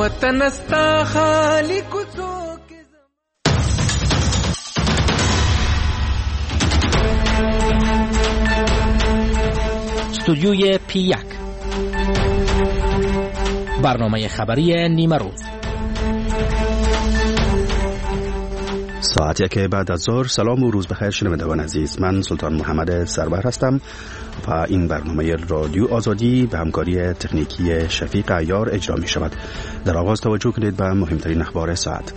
वतन अस्ता खाली कुछो के استودیوی P1 برنامه خبری نیمه روز. ساعت 1 بعد از ظهر. سلام و روز بخیر شنوندگان عزیز. من سلطان محمد سرور هستم و این برنامه رادیو آزادی به همکاری تکنیکی شفیق عیار اجرا می شود. در آغاز توجه کنید به مهمترین اخبار ساعت.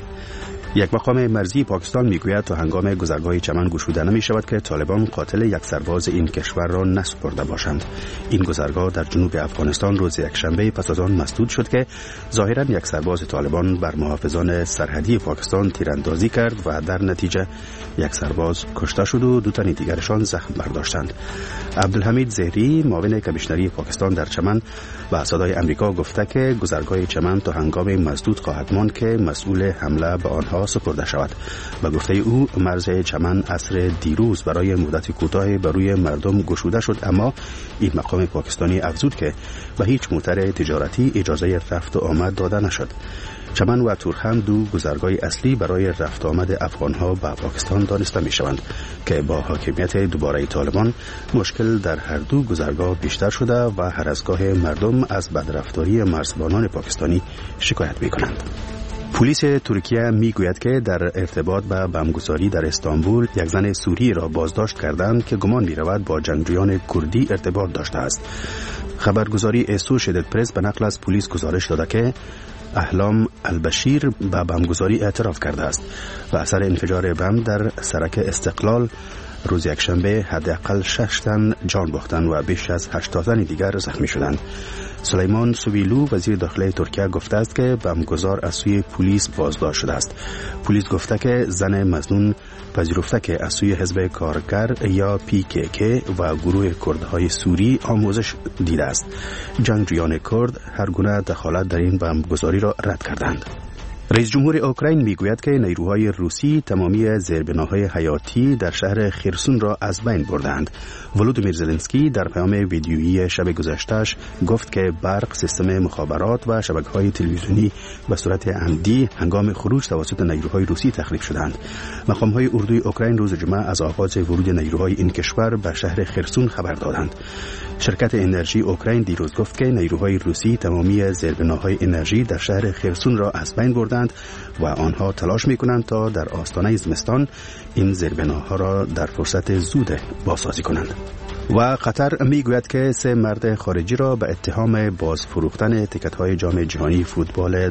یک مقام مرزی پاکستان میگوید تا هنگام گذرگاه چمن گشوده نمی شود که طالبان قاتل یک سرباز این کشور را نسپرده باشند. این گذرگاه در جنوب افغانستان روز یکشنبه پس از آن مسدود شد که ظاهرا یک سرباز طالبان بر محافظان سرحدی پاکستان تیراندازی کرد و در نتیجه یک سرباز کشته شد و دو تن دیگرشان زخم برداشتند. عبدالحمید زهری معاون کمیشنری پاکستان در چمن و صدای امریکا گفته که گذرگاه چمن تا هنگام مسدود خواهد ماند که مسئول حمله به آنها سپرده شود. و گفته او مرز چمن عصر دیروز برای مدت کوتاه بر روی مردم گشوده شد، اما این مقام پاکستانی افزود که به هیچ موتر تجارتی اجازه رفت و آمد داده نشد. چمن و تورخم دو گذرگاه اصلی برای رفت آمد افغانها به پاکستان دانسته می شوند که با حاکمیت دوباره طالبان مشکل در هر دو گذرگاه بیشتر شده و هر از گاه مردم از بدرفتاری مرزبانان پاکستانی شکایت می کنند. پلیس ترکیه میگوید که در ارتباط با بمبگذاری در استانبول یک زن سوری را بازداشت کردند که گمان می‌رود با جنگجویان کردی ارتباط داشته است. خبرگزاری اسوشیتد پرس به نقل از پلیس گزارش داده که احلام البشیر به بمبگذاری اعتراف کرده است و اثر انفجار بمب در سرک استقلال روز یکشنبه حداقل 6 تن جان باختند و بیش از 80 تن دیگر زخمی شدند. سلیمان سویلو وزیر داخلی ترکیه گفته است که بمبگذار از سوی پلیس بازداشت شده است. پلیس گفته که زن مظنون پذیرفته که از سوی حزب کارگر یا PKK و گروه کردهای سوری آموزش دیده است. جنگجویان کرد هر گونه دخالت در این بمبگذاری را رد کردند. رئیس جمهور اوکراین میگوید که نیروهای روسی تمامی زیربناهای حیاتی در شهر خرسون را از بین بردند. ولودیمیر زلنسکی در پیام ویدیویی شب گذشته‌اش گفت که برق، سیستم مخابرات و شبکه‌های تلویزیونی به صورت عمدی هنگام خروج توسط نیروهای روسی تخریب شدند. مقام‌های اردوی اوکراین روز جمعه از آغاز ورود نیروهای این کشور به شهر خرسون خبر دادند. شرکت انرژی اوکراین دیروز گفت که نیروهای روسی تمامی زیربناهای انرژی در شهر خرسون را از بین بردند و آنها تلاش می‌کنند تا در آستانه زمستان این زیربناها را در فرصت زود بازسازی کنند. و قطر میگوید که 3 مرد خارجی را به اتهام باز فروختن تیکت‌های جام جهانی فوتبال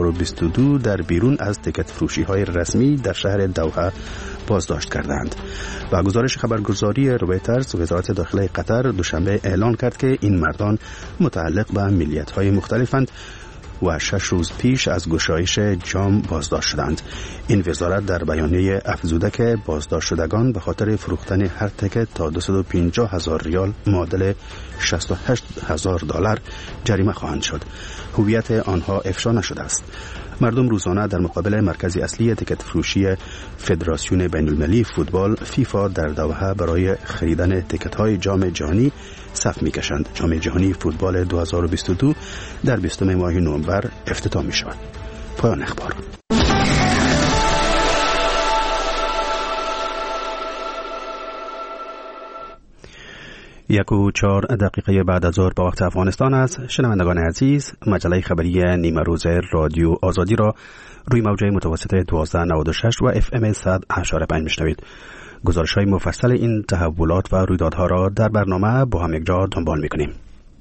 2022 در بیرون از تیکت فروشی‌های رسمی در شهر دوحه بازداشت کردند. و گزارش خبرگزاری رویترز وزارت داخلی قطر دوشنبه اعلان کرد که این مردان متعلق به ملیت‌های مختلفند و 6 روز پیش از گشایش جام بازداشت شدند. این وزارت در بیانیه افزوده که بازداشت شدگان به خاطر فروختن هر تیکت تا 250,000 ریال معادل $68,000 جریمه خواهند شد. هویت آنها افشا نشده است. مردم روزانه در مقابل مرکز اصلی تیکت فروشی فدراسیون بین‌المللی فوتبال فیفا در دوحه برای خریدن تیکت‌های جام جهانی صف می‌کشند. جام جهانی فوتبال 2022 در 20 ماه نوامبر افتتاح می‌شود. پایان اخبار. 1:04 بعد از ظهر به وقت افغانستان است. شنوندگان عزیز، مجله خبری نیمه روز رادیو آزادی را روی موج متوسط 1296 و FM 100.5 میشنوید. گزارش‌های مفصل این تحولات و رویدادها را در برنامه با هم یکجا دنبال می‌کنیم.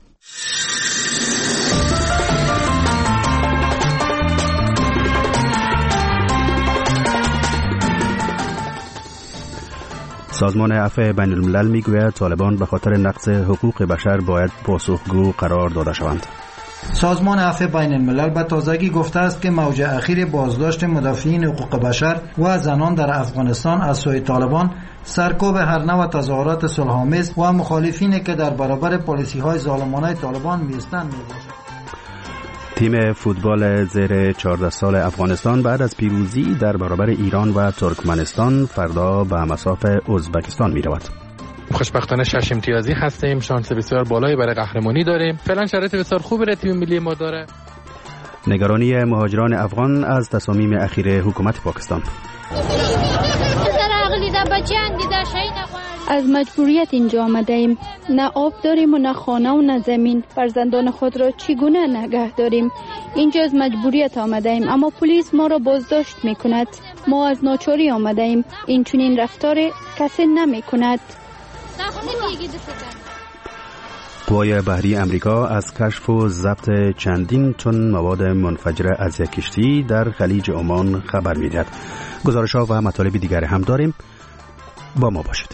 سازمان عفو بین الملل میگوید طالبان به خاطر نقض حقوق بشر باید پاسخگو قرار داده شوند. سازمان عفو بین الملل به تازگی گفته است که موج اخیر بازداشت مدافعین حقوق بشر و زنان در افغانستان از سوی طالبان سرکوب هر نوع تظاهرات صلح‌آمیز و مخالفینی که در برابر پالیسی‌های ظالمانه طالبان می‌ایستند میباشد. تیم فوتبال زیر 14 سال افغانستان بعد از پیروزی در برابر ایران و ترکمنستان فردا به مصاف ازبکستان می رود. خوشبختانه 6 امتیازی هستیم، شانس بسیار بالایی برای قهرمانی داریم. فعلا شرایط بسیار خوبی برای تیم ملی ما داره. نگرانی مهاجران افغان از تصامیم اخیر حکومت پاکستان. از مجبوریت اینجا آمده ایم. نه آب داریم و نه خانه و نه زمین. فرزندان خود را چگونه نگه داریم؟ اینجا از مجبوریت آمده ایم، اما پلیس ما را بازداشت می کند. ما از ناچاری آمده ایم. این چنین رفتار کسی نمی کند. قوای بحری امریکا از کشف و ضبط چندین تن مواد منفجره از یک کشتی در خلیج عمان خبر می‌دهد. گزارش‌ها و مطالب دیگر هم داریم. با ما باشید.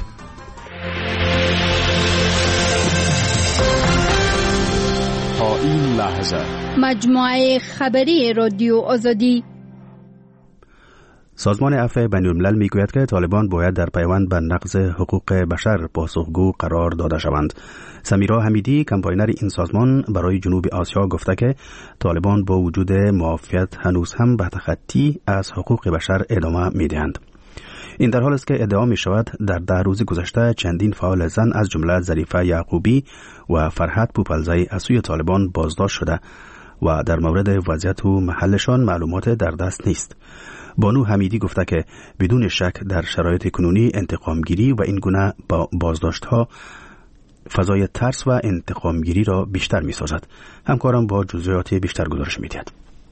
تا این لحظه مجموعه خبری رادیو آزادی. سازمان عفو بین‌الملل میگوید که طالبان باید در پیوند به نقض حقوق بشر پاسخگو قرار داده شوند. سمیرا حمیدی، کمپاینر این سازمان، برای جنوب آسیا گفته که طالبان با وجود معافیت هنوز هم به تخطی از حقوق بشر ادامه میدهند. این در حال است که ادعا می شود در 10 روز گذشته چندین فعال زن از جمله ظریفه یعقوبی و فرحت پوپلزی از سوی طالبان بازداشت شده و در مورد وضعیت و محلشان معلومات در دست نیست. بانو حمیدی گفته که بدون شک در شرایط کنونی انتقامگیری و این گونه بازداشت‌ها فضای ترس و انتقامگیری را بیشتر می‌سازد. همکارم با جزئیات بیشتر گزارش می‌دهد.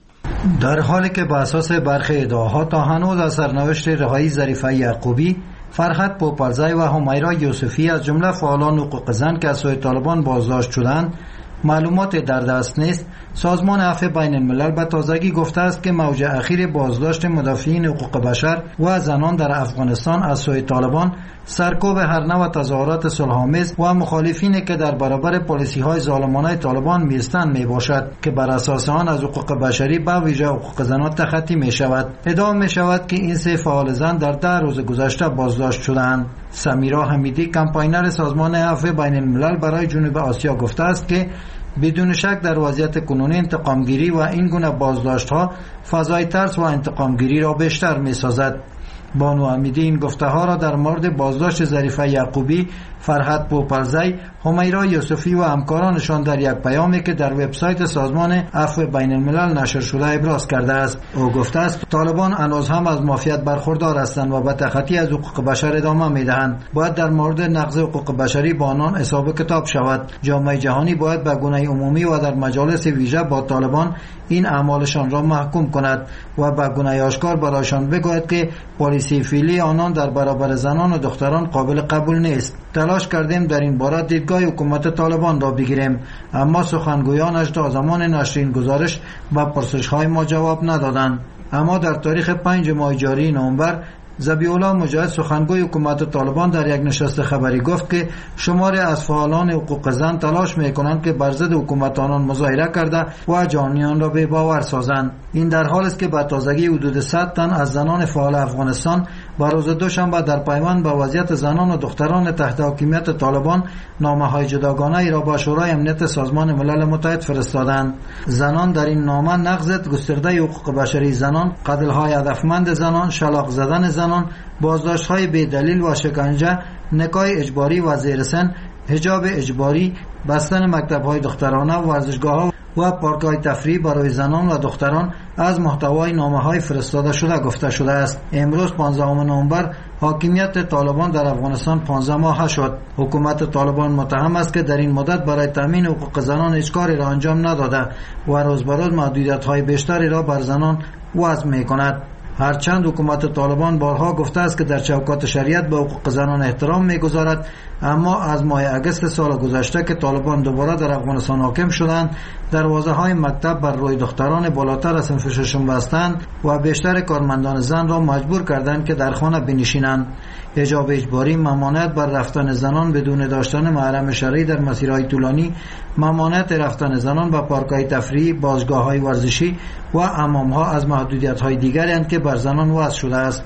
در حالی که بر اساس برخی ادعاها تا هنوز از سرنوشت رهایی ظریفه یعقوبی، فرحت پوپلزی و همیرا یوسفی از جمله فعالان حقوق زن که از سوی طالبان بازداشت شدند معلومات در دست نیست، سازمان عفو بین الملل به تازگی گفته است که موج اخیر بازداشت مدافعین حقوق بشر و زنان در افغانستان از سوی طالبان سرکوب هر نوع تظاهرات صلح‌آمیز و مخالفینی که در برابر پالیسی‌های ظالمانه طالبان می‌ایستند میباشد که بر اساس آن از حقوق بشری به ویژه حقوق زنان تخطی می‌شود. ادعا می‌شود که این 3 فعال زن در 10 روز گذشته بازداشت شدند. سمیرا حمیدی، کمپاینر سازمان عفو بین الملل برای جنوب آسیا گفته است که بدون شک در وضعیت کنونی انتقامگیری و این گونه بازداشت‌ها فضای ترس و انتقامگیری را بیشتر می‌سازد. بانو حمیدی این گفته ها را در مورد بازداشت ظریفه یعقوبی، فرحت پوپلزی، همیرا یوسفی و همکارانشان در یک پیامی که در وبسایت سازمان عفو بین الملل نشر شده ابراز کرده است. او گفته است طالبان هنوز هم از معافیت برخوردار هستند و به تخطی از حقوق بشر ادامه میدهند. باید در مورد نقض حقوق بشری با آنان حساب کتاب شود. جامعه جهانی باید به گونه عمومی و در مجالس ویژه با طالبان این اعمالشان را محکوم کند و به گونه آشکار برایشان بگوید که پالیسی فعلی آنان در برابر زنان و دختران قابل قبول نیست. تلاش کردیم در این باره دیدگاه حکومت طالبان را بگیریم، اما سخنگویانش تا زمان نشر این گزارش به پرسش‌های ما جواب ندادند. اما در تاریخ 5 ماه جاری نوامبر ذبیح‌الله مجاهد، سخنگوی حکومت طالبان، در یک نشست خبری گفت که شماری از فعالان حقوق زن تلاش می‌کنند که بر ضد حکومت آنان مظاهره کرده و جانیان را بی‌باور سازند. این در حالی است که به تازگی حدود 100 تن از زنان فعال افغانستان بر روز دوشنبه در پیوند به وضعیت زنان و دختران تحت حاکمیت طالبان نامه‌های جداگانه را به شورای امنیت سازمان ملل متحد فرستادند. زنان در این نامه نقض گسترده حقوق بشری زنان، قتل‌های هدفمند زنان، شلاق زدن زنان، بازداشت‌های بی‌دلیل و شکنجه، نکاح اجباری و زیر سن، حجاب اجباری، بستن مکتب‌های دخترانه، ورزشگاه‌ها و پارک‌های تفریح برای زنان و دختران از محتوای نامه‌های فرستاده شده گفته شده است. امروز 15 نوامبر حاکمیت طالبان در افغانستان 15 ماه شد. حکومت طالبان متهم است که در این مدت برای تامین حقوق زنان هیچ کاری را انجام نداده و روز به روز محدودیت‌های بیشتری را بر زنان وضع می‌کند. هرچند حکومت طالبان بارها گفته است که در چوکات شریعت به حقوق زنان احترام می‌گذارد، اما از ماه اگست سال گذشته که طالبان دوباره در افغانستان حاکم شدند، دروازه‌های مکتب بر روی دختران بالاتر از صنف ششم بستند و بیشتر کارمندان زن را مجبور کردند که در خانه بنشینند. حجاب اجباری، ممانعت بر رفتن زنان بدون داشتن محرم شرعی در مسیرهای طولانی، ممانعت رفتن زنان به پارک‌های تفریحی، باشگاه‌های ورزشی و حمام‌ها از محدودیت‌های دیگری اند که بر زنان وضع شده است.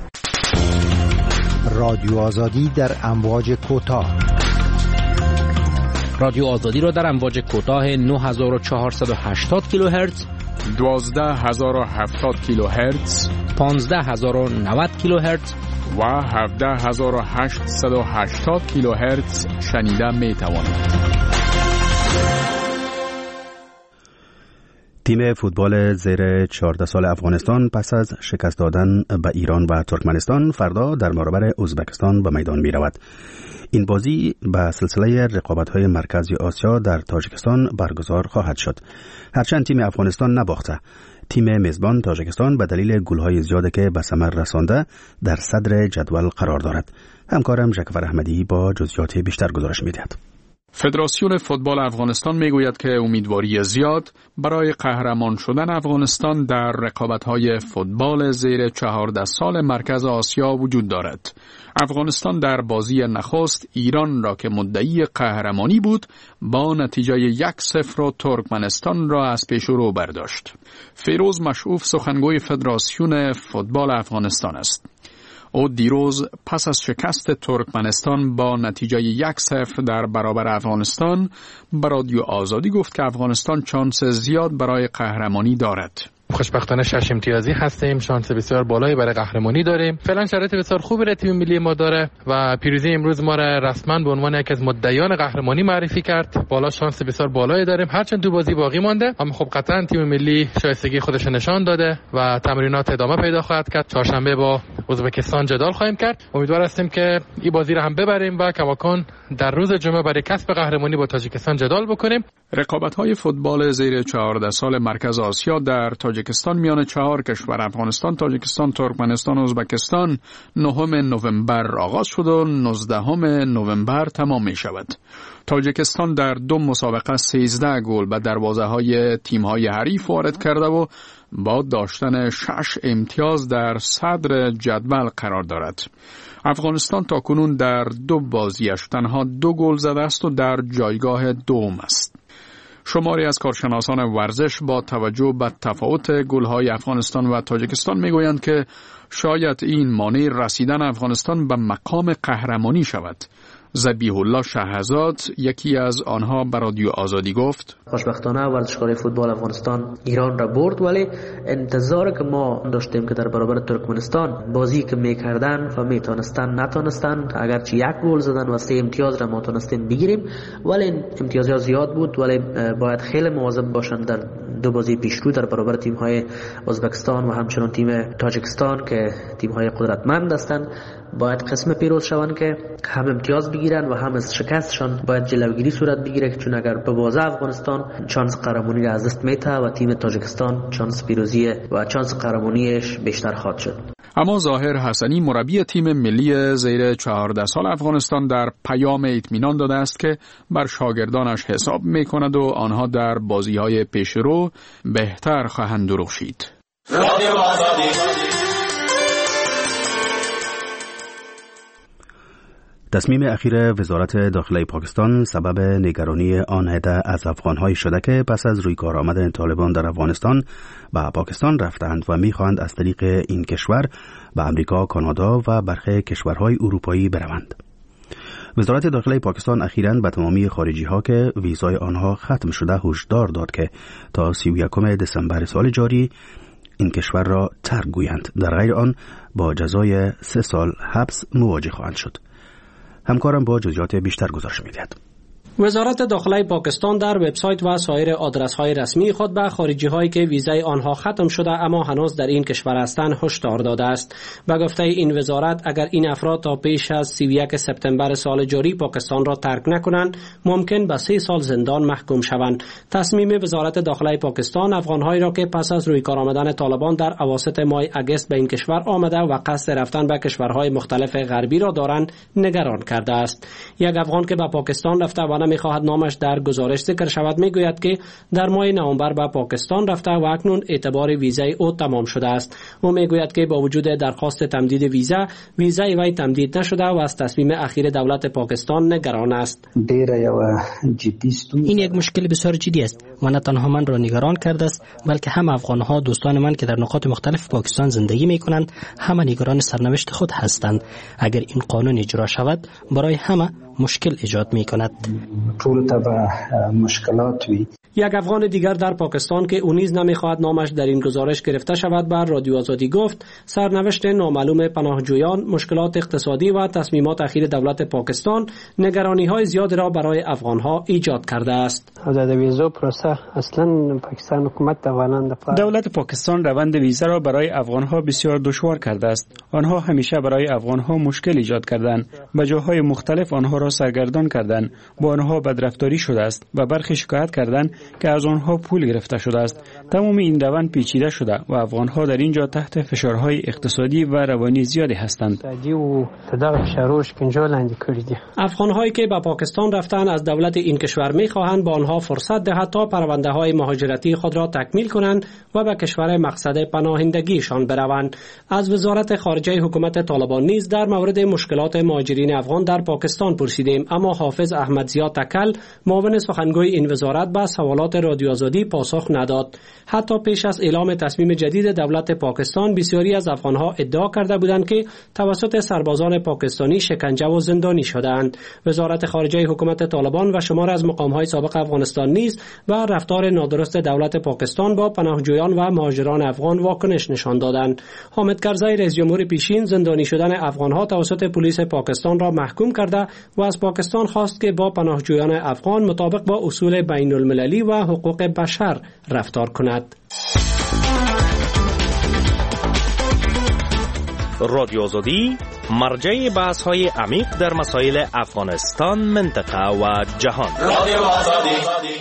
رادیو آزادی در امواج کوتاه. رادیو آزادی را در امواج کوتاه 9480 کیلوهرتز، 12070 کیلوهرتز، 15090 کیلوهرتز و 17880 کیلوهرتز شنیده می توانید. تیم فوتبال زیر 14 سال افغانستان پس از شکست دادن به ایران و ترکمنستان فردا در برابر ازبکستان به میدان می رود. این بازی به سلسله رقابت‌های مرکزی آسیا در تاجیکستان برگزار خواهد شد. هرچند تیم افغانستان نباخته، تیم میزبان تاجیکستان به دلیل گل‌های زیادی که به ثمر رسانده در صدر جدول قرار دارد. همکارم ژکفر احمدی با جزئیات بیشتر گزارش می‌دهد. فدراسیون فوتبال افغانستان میگوید که امیدواری زیاد برای قهرمان شدن افغانستان در رقابت‌های فوتبال زیر 14 سال مرکز آسیا وجود دارد. افغانستان در بازی نخست ایران را که مدعی قهرمانی بود با نتیجه 1-0 ترکمنستان را از پیش رو برداشت. فیروز مشعوف سخنگوی فدراسیون فوتبال افغانستان است. او دیروز پس از شکست ترکمنستان با نتیجه 1-0 در برابر افغانستان به رادیو آزادی گفت که افغانستان شانس زیاد برای قهرمانی دارد. خوشبختانه 6 امتیازی هستیم، شانس بسیار بالایی برای قهرمانی داریم. فعلا شرایط بسیار خوبی را تیم ملی ما داره و پیروزی امروز ما را رسما به عنوان یکی از مدعیان قهرمانی معرفی کرد. بالا شانس بسیار بالایی داریم، هرچند تو بازی باقی مانده، اما خب قطعا تیم ملی شایستگی خودش نشان داده و تمرینات ادامه پیدا خواهد کرد. چهارشنبه با ازبکستان جدال خواهیم کرد. امیدوار هستیم که این بازی را هم ببریم و کماکان در روز جمعه برای کسب قهرمانی با تاجیکستان جدال بکنیم. رقابت‌های فوتبال زیر 14 سال مرکز آسیا در تاجیکستان میان 4 کشور افغانستان، تاجیکستان، ترکمنستان و ازبکستان 9 نوامبر آغاز شد و 19 نوامبر تمام می شود. تاجیکستان در 2 مسابقه 13 گل به دروازه‌های تیم‌های حریف وارد کرده و با داشتن 6 امتیاز در صدر جدول قرار دارد. افغانستان تاکنون در 2 بازیش تنها 2 گل زده است و در جایگاه دوم است. شماری از کارشناسان ورزش با توجه به تفاوت گل‌های افغانستان و تاجیکستان میگویند که شاید این مانع رسیدن افغانستان به مقام قهرمانی شود. ذبیح الله شهزاد یکی از آنها به رادیو آزادی گفت: خوشبختانه ورزشکار فوتبال افغانستان ایران را برد، ولی انتظار که ما داشتیم که در برابر ترکمنستان بازی که میکردن و میتونستن نتونستن، اگرچه 1 گل زدن و 3 امتیاز را ما تونستیم بگیریم، ولی امتیازها زیاد بود، ولی باید خیلی مواظب باشن در 2 بازی پیشرو در برابر تیم‌های ازبکستان و همچنین تیم تاجیکستان که تیم‌های قدرتمند هستند. باید قسم پیروز شوند که هم امتیاز بگیرن و هم از شکستشان باید جلوگیری صورت بگیره، چون اگر ببازه افغانستان شانس قهرمانی را از دست میده و تیم تاجیکستان شانس پیروزی و شانس قهرمانیش بیشتر خواهد شد. اما ظاهر حسنی مربی تیم ملی زیر 14 سال افغانستان در پیام اطمینان داده است که بر شاگردانش حساب میکند و آنها در بازی‌های پیشرو بهتر خواهند درخشید. تصمیم اخیر وزارت داخله پاکستان سبب نگرانی آن عده از افغان‌های شده که پس از رویکار آمدن طالبان در افغانستان به پاکستان رفتند و می‌خواهند از طریق این کشور به امریکا، کانادا و برخی کشورهای اروپایی بروند. وزارت داخله پاکستان اخیراً به تمامی خارجی‌ها که ویزای آنها ختم شده هشدار داد که تا 31 دسامبر سال جاری این کشور را ترک گویند، در غیر آن با جزای 3 سال حبس مواجه خواهند شد. همکارم با جزئیات بیشتر گزارش می‌دهد. وزارت داخله پاکستان در وبسایت و سایر آدرس‌های رسمی خود به خارجی‌هایی که ویزای آنها ختم شده اما هنوز در این کشور هستند هشدار داده است. به گفته این وزارت اگر این افراد تا پیش از 31 سپتامبر سال جاری پاکستان را ترک نکنند ممکن به 3 سال زندان محکوم شوند. تصمیم وزارت داخله پاکستان افغان‌هایی را که پس از رویکار آمدن طالبان در اواسط ماه اگست به این کشور آمده و قصد رفتن به کشورهای مختلف غربی را دارند نگران کرده است. یک افغان که به پاکستان رفته و می‌خواهد نامش در گزارش ذکر شود میگوید که در ماه نوامبر به پاکستان رفته و اکنون اعتبار ویزای او تمام شده است. او میگوید که با وجود درخواست تمدید ویزای وی تمدید نشده و از تصمیم اخیر دولت پاکستان نگران است. این یک مشکل بسیار جدی است و نه تنها من را نگران کرده است بلکه هم افغان‌ها دوستان من که در نقاط مختلف پاکستان زندگی می‌کنند همه نگران سرنوشت خود هستند. اگر این قانون اجرا شود برای همه مشکل ایجاد می کند. طول تا مشکلات وی. یک افغان دیگر در پاکستان که او نیز نمیخواهد نامش در این گزارش گرفته شود بر رادیو آزادی گفت سرنوشت نامعلوم پناهجویان، مشکلات اقتصادی و تصمیمات اخیر دولت پاکستان نگرانی‌های زیاد را برای افغان‌ها ایجاد کرده است. دولت پاکستان روند ویزا را برای افغان‌ها بسیار دشوار کرده است. آنها همیشه برای افغان‌ها مشکل ایجاد کردند. به جاهای مختلف آنها را سرگردان کردند. با آنها بدرفتاری شده است و برخی شکایت کردند که از آنها پول گرفته شده است. تمام این روند پیچیده شده و افغان‌ها در اینجا تحت فشارهای اقتصادی و روانی زیادی هستند. افغان‌هایی که به پاکستان رفتن از دولت این کشور می‌خواهند با آنها فرصت دهد تا پرونده‌های مهاجرتی خود را تکمیل کنند و به کشور مقصد پناهندگیشان بروند. از وزارت خارجه حکومت طالبان نیز در مورد مشکلات مهاجرین افغان در پاکستان پرسیدیم، اما حافظ احمدزیا تکل معاون سخنگوی این وزارت به سوالات رادیو آزادی پاسخ نداد. حتی پیش از اعلام تصمیم جدید دولت پاکستان بسیاری از افغان‌ها ادعا کرده بودند که توسط سربازان پاکستانی شکنجه و زندانی شدند. وزارت خارجه حکومت طالبان و شمار از مقام‌های سابق افغانستان نیز به رفتار نادرست دولت پاکستان با پناهجویان و مهاجران افغان واکنش نشان دادند. حامد کرزی رئیس جمهور پیشین زندانی شدن افغان‌ها توسط پلیس پاکستان را محکوم کرده و از پاکستان خواست که با پناهجویان افغان مطابق با اصول بین‌المللی و حقوق بشر رفتار کند. رادیو آزادی مرجع بحث‌های عمیق در مسائل افغانستان، منطقه و جهان. رادیو آزادی.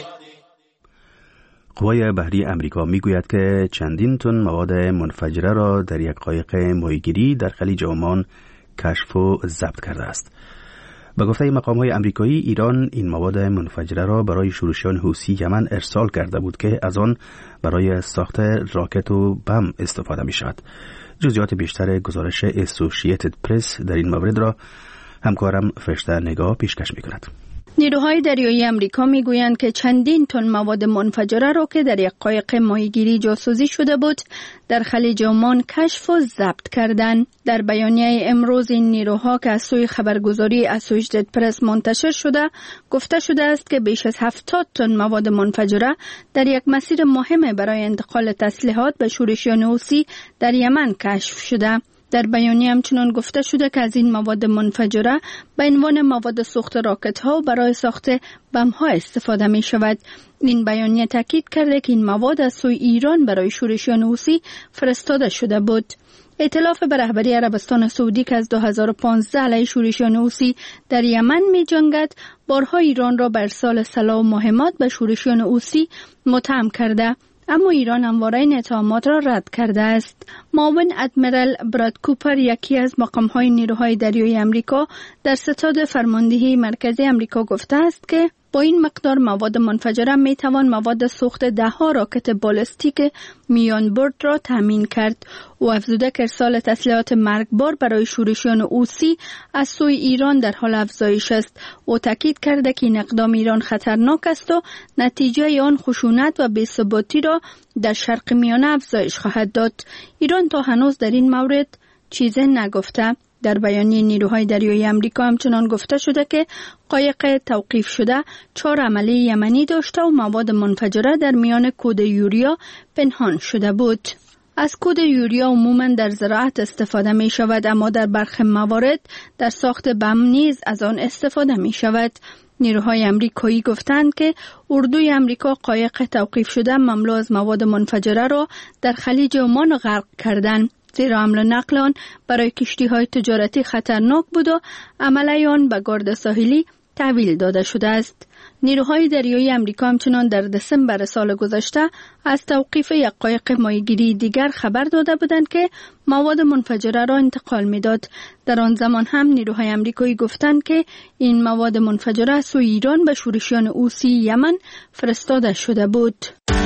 قوای بحری امریکا میگوید که چندین تن مواد منفجره را در یک قایق ماهیگیری در خلیج عمان کشف و ضبط کرده است. به گفته مقام‌های آمریکایی، ایران این مواد منفجره را برای شورشیان حوثی یمن ارسال کرده بود که از آن برای ساخت راکت و بم استفاده می‌شود. جزئیات بیشتر گزارش اسوسییتد پرس در این مورد را همکارم فرشته نگاه پیشکش می‌کند. نیروهای دریایی امریکا میگویند که چندین تن مواد منفجره را که در یک قایق ماهیگیری جاسوسی شده بود در خلیج عمان کشف و ضبط کردند. در بیانیه امروز این نیروها که از سوی خبرگزاری اسوسییتد پرس منتشر شده گفته شده است که بیش از 70 تن مواد منفجره در یک مسیر مهم برای انتقال تسلیحات به شورشیان حوثی در یمن کشف شده. در بیانیه همچنان گفته شده که از این مواد منفجره به عنوان مواد سوخت راکت ها برای ساخت بم ها استفاده می شود. این بیانیه تاکید کرده که این مواد از سوی ایران برای شورشیان حوثی فرستاده شده بود. ائتلاف به رهبری عربستان سعودی که از 2015 علیه شورشیان حوثی در یمن می جنگد بارها ایران را به ارسال سلاح و مهمات به شورشیان حوثی متهم کرده، اما ایران همواره این اتهامات را رد کرده است. معاون ادمیرال براد کوپر، یکی از مقام‌های نیروهای دریایی امریکا در ستاد فرماندهی مرکزی امریکا، گفته است که با این مقدار مواد منفجره می توان مواد سوخت 10 راکت بالستیک میان برد را تامین کرد. او افزوده که ارسال تسلیحات مرگبار برای شورشیان حوثی از سوی ایران در حال افزایش است. او تاکید کرده که این اقدام ایران خطرناک است و نتیجه آن خشونت و بی‌ثباتی را در شرق میانه افزایش خواهد داد. ایران تا هنوز در این مورد چیزی نگفته. در بیانیه نیروهای دریایی امریکا همچنان گفته شده که قایق توقیف شده 4 عمله یمنی داشته و مواد منفجره در میان کود یوریا پنهان شده بود. از کود یوریا عموما در زراعت استفاده می شود، اما در برخی موارد در ساخت بم نیز از آن استفاده می شود. نیروهای امریکایی گفتند که اردوی امریکا قایق توقیف شده مملو از مواد منفجره را در خلیج عمان غرق کردند، زیرا حمل و نقل آن برای کشتی‌های تجارتی خطرناک بود و عمله آن به گارد ساحلی تحویل داده شده است. نیروهای دریایی امریکا همچنان در دسامبر سال گذشته از توقیف یک قایق ماهیگیری دیگر خبر داده بودند که مواد منفجره را انتقال می‌داد. در آن زمان هم نیروهای امریکایی گفتند که این مواد منفجره از سوی ایران به شورشیان حوثی یمن فرستاده شده بود.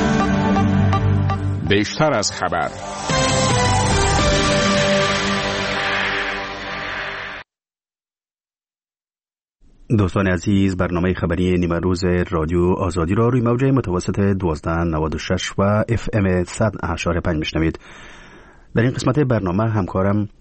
بیشتر از خبر. دوستان عزیز، برنامه خبری نیمه روز رادیو آزادی را روی موج متوسط 1296 و FM 100.5 میشنوید. در این قسمت برنامه همکارم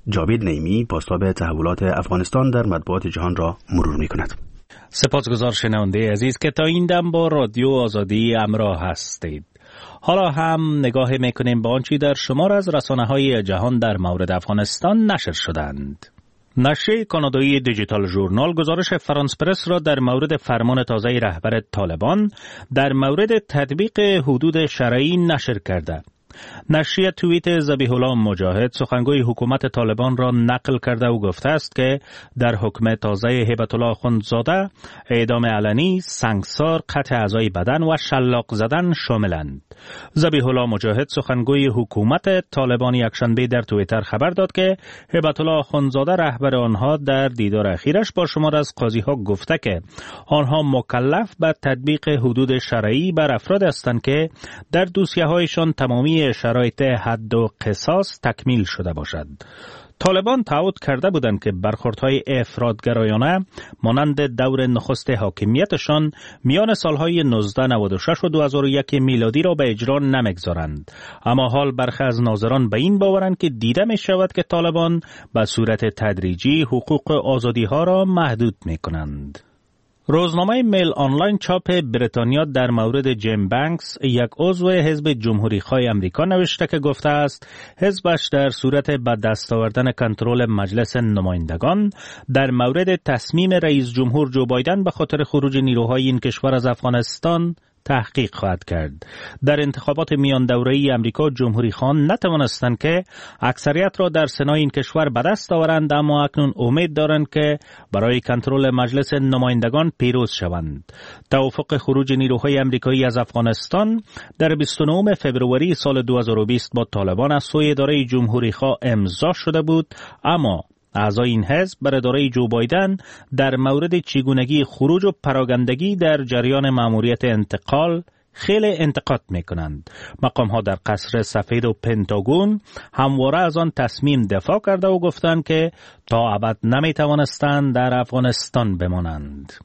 جاوید نعیمی بازتاب تحولات افغانستان در مطبوعات جهان را مرور می‌کند. سپاسگزار شنونده عزیز که تا این دم با رادیو آزادی همراه هستید. حالا هم نگاه میکنیم به آنچه در شمار از رسانه‌های جهان در مورد افغانستان نشر شدند. نشریه کانادایی دیجیتال ژورنال گزارش فرانس پرس را در مورد فرمان تازه رهبر طالبان در مورد تطبیق حدود شرعی نشر کرده. نشریه توییت ذبیح الله مجاهد سخنگوی حکومت طالبان را نقل کرده و گفته است که در حکم تازه هیبت الله اخندزاده اعدام علنی، سنگسار، قطع اعضای بدن و شلاق زدن شاملند. ذبیح الله مجاهد سخنگوی حکومت طالبان یکشنبه در توییتر خبر داد که هیبت الله اخندزاده رهبر آنها در دیدار اخیرش با شمار از قاضی‌ها گفته که آنها مکلف به تطبیق حدود شرعی بر افراد هستند که در دوسیه‌هایشان تمامی شرایط حد و قصاص تکمیل شده باشد. طالبان تعهد کرده بودند که برخوردهای افراطگرایانه مانند دور نخست حاکمیتشان میان سالهای 1996 و 2001 میلادی را به اجرا نمیگذارند. اما حال برخی از ناظران به این باورند که دیده می شود که طالبان به صورت تدریجی حقوق آزادی ها را محدود می کنند. روزنامه میل آنلاین چاپ بریتانیا در مورد جیم بانکس یک عضو حزب جمهوری‌خواه امریکا نوشته که گفته است حزبش در صورت به دست آوردن کنترل مجلس نمایندگان در مورد تصمیم رئیس جمهور جو بایدن به خاطر خروج نیروهای این کشور از افغانستان تحقیق خواهد کرد. در انتخابات میان دوره‌ای امریکا جمهوری‌خواهان نتوانستند که اکثریت را در سنای این کشور به دست آورند، اما اکنون امید دارند که برای کنترل مجلس نمایندگان پیروز شوند. توافق خروج نیروهای امریکایی از افغانستان در 29 فوریه سال 2020 با طالبان از سوی اداره جمهوری‌خواه امضا شده بود، اما اعضای این حزب بر اداره جو بایدن در مورد چگونگی خروج و پراگندگی در جریان مأموریت انتقال خیلی انتقاد میکنند. مقام‌ها در قصر سفید و پنتاگون همواره از آن تصمیم دفاع کرده و گفتند که تا ابد نمیتوانستند در افغانستان بمانند.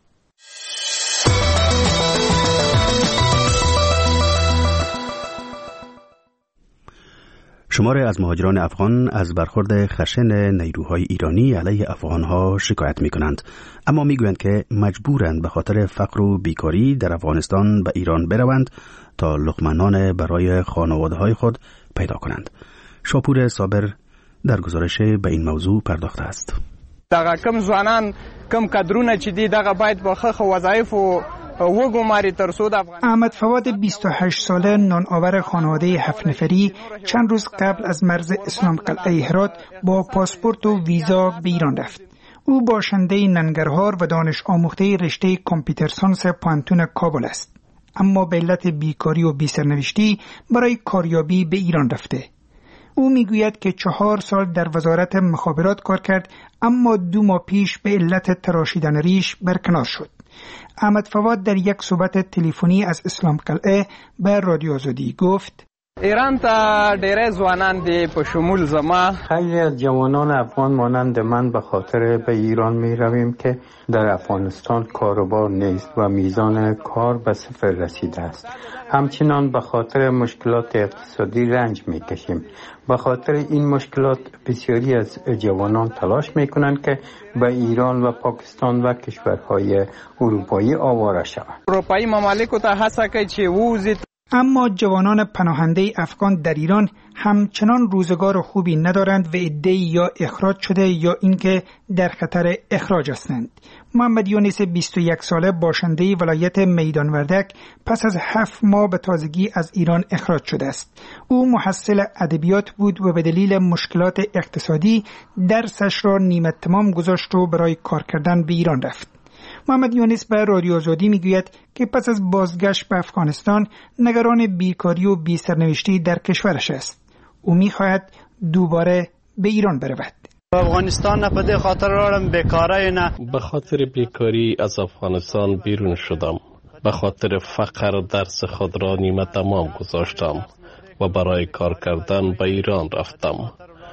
شماری از مهاجران افغان از برخورد خشن نیروهای ایرانی علیه افغانها شکایت می کنند، اما می گویند که مجبورند به خاطر فقر و بیکاری در افغانستان به ایران بروند تا لقمه نان برای خانواده‌های خود پیدا کنند. شاپور صابر در گزارش به این موضوع پرداخته است. دغه کم ځوانان کم کادرونه چې دي دغه باید با ښه وظایف و وګماري تر څو د احمد فواد 28 ساله نانآور خانواده 7 نفری چند روز قبل از مرز اسلام قلعه هرات با پاسپورت و ویزا به ایران رفت. او باشنده ننگرهار و دانش آموخته رشته کامپیوتر ساینس پانتون کابل است، اما به علت بیکاری و بی‌سرنوشتی برای کاریابی به ایران رفته. او میگوید که 4 سال در وزارت مخابرات کار کرد، اما 2 ماه پیش به علت تراشیدن ریش برکنار شد. احمد فواد در یک صحبت تلفنی از اسلام قلعه به رادیو آزادی گفت: ایران ته ډېر ځوانان دي په شمول زما خیلی از جوانان افغان مانند من به خاطر به ایران می رویم که در افغانستان کاروبار نیست و میزان کار به صفر رسیده است. همچنان به خاطر مشکلات اقتصادی رنج می کشیم. به خاطر این مشکلات بسیاری از جوانان تلاش می کنند که به ایران و پاکستان و کشورهای اروپایی آواره شوند. اروپایی ممالک ته هڅه کوي چې ووځي. اما جوانان پناهنده افغان در ایران همچنان روزگار خوبی ندارند و عده‌ای یا اخراج شده یا اینکه در خطر اخراج هستند. محمد یونس 21 ساله باشنده ولایت میدان وردک پس از 7 ماه به تازگی از ایران اخراج شده است. او محصل ادبیات بود و به دلیل مشکلات اقتصادی درسش را نیمه تمام گذاشت و برای کار کردن به ایران رفت. محمد یونس به رادیو آزادی میگوید که پس از بازگشت به افغانستان نگران بیکاری و بی‌سرنوشتی در کشورش است. او میخواهد دوباره به ایران برود. افغانستان نه په خاطر راړم بیکاری نه، به خاطر بیکاری از افغانستان بیرون شدم. به خاطر فقر درس خود را نیمه تمام گذاشتم و برای کار کردن به ایران رفتم.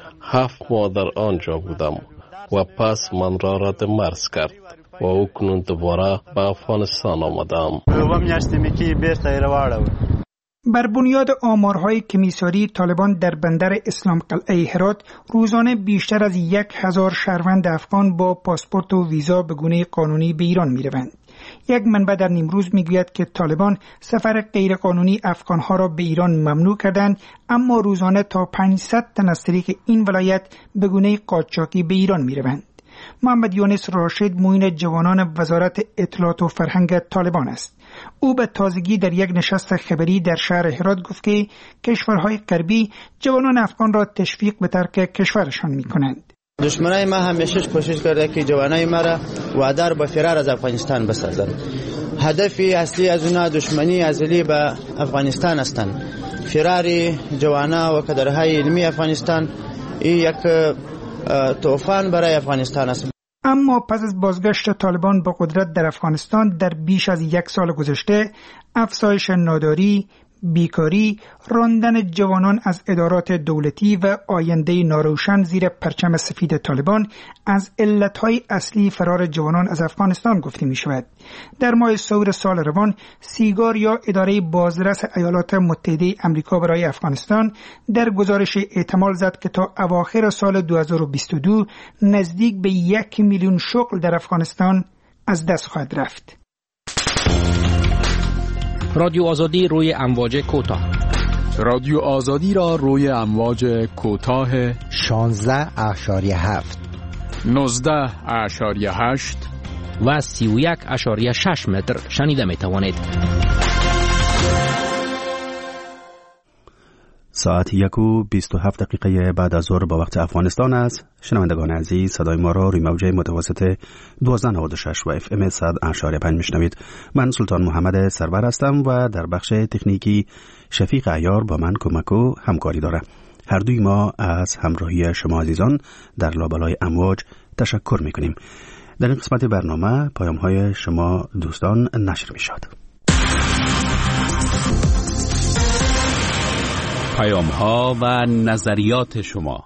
7 ماه در آنجا بودم و پس من را رد مرز کرد و اکنون دوباره به افغانستان آمدم. بر بنیاد آمارهای کمیساری طالبان در بندر اسلام قلعه هرات روزانه بیشتر از 1000 شهروند افغان با پاسپورت و ویزا به گونه قانونی به ایران می‌روند. یک منبع در نیمروز میگوید که طالبان سفر غیرقانونی افغانها را به ایران ممنوع کردند، اما روزانه تا 500 تن از طریق این ولایت به گونه قاچاقی به ایران می‌روند. محمد یونس راشد معین جوانان وزارت اطلاعات و فرهنگ طالبان است. او به تازگی در یک نشست خبری در شهر هرات گفت که کشورهای غربی جوانان افغان را تشویق به ترک کشورشان می‌کنند. دشمنای ما همیشه کوشش کرده که جوانای ما را وادار به فرار از افغانستان بسازند. هدف اصلی از اونها دشمنی ازلی به افغانستان هستند. فرار جوانا و کادرهای علمی افغانستان یک طوفان برای افغانستان است. اما پس از بازگشت طالبان به قدرت در افغانستان در بیش از 1 سال گذشته، افزایش ناداری، بیکاری، راندن جوانان از ادارات دولتی و آینده ناروشن زیر پرچم سفید طالبان از علتهای اصلی فرار جوانان از افغانستان گفته می شود. در ماه سور سال روان، سیگار یا اداره بازرس ایالات متحده آمریکا برای افغانستان در گزارش احتمال زد که تا اواخر سال 2022 نزدیک به 1 میلیون شغل در افغانستان از دست خواهد رفت. رادیو آزادی روی امواج کوتاه. رادیو آزادی را روی امواج کوتاه 16.7 19.8 و 31.6 متر شنیده می توانید. ساعت 1:27 بعد از ظهر با وقت افغانستان است. شنوندگان عزیز، صدای ما را روی موج متوسط 1296 و FM 100.5 میشنوید. من سلطان محمد سرور هستم و در بخش تکنیکی شفیق عیار با من کمک و همکاری داره. هر دوی ما از همراهی شما عزیزان در لابلای امواج تشکر میکنیم. در این قسمت برنامه پیام های شما دوستان نشر میشد. پیام ها و نظریات شما.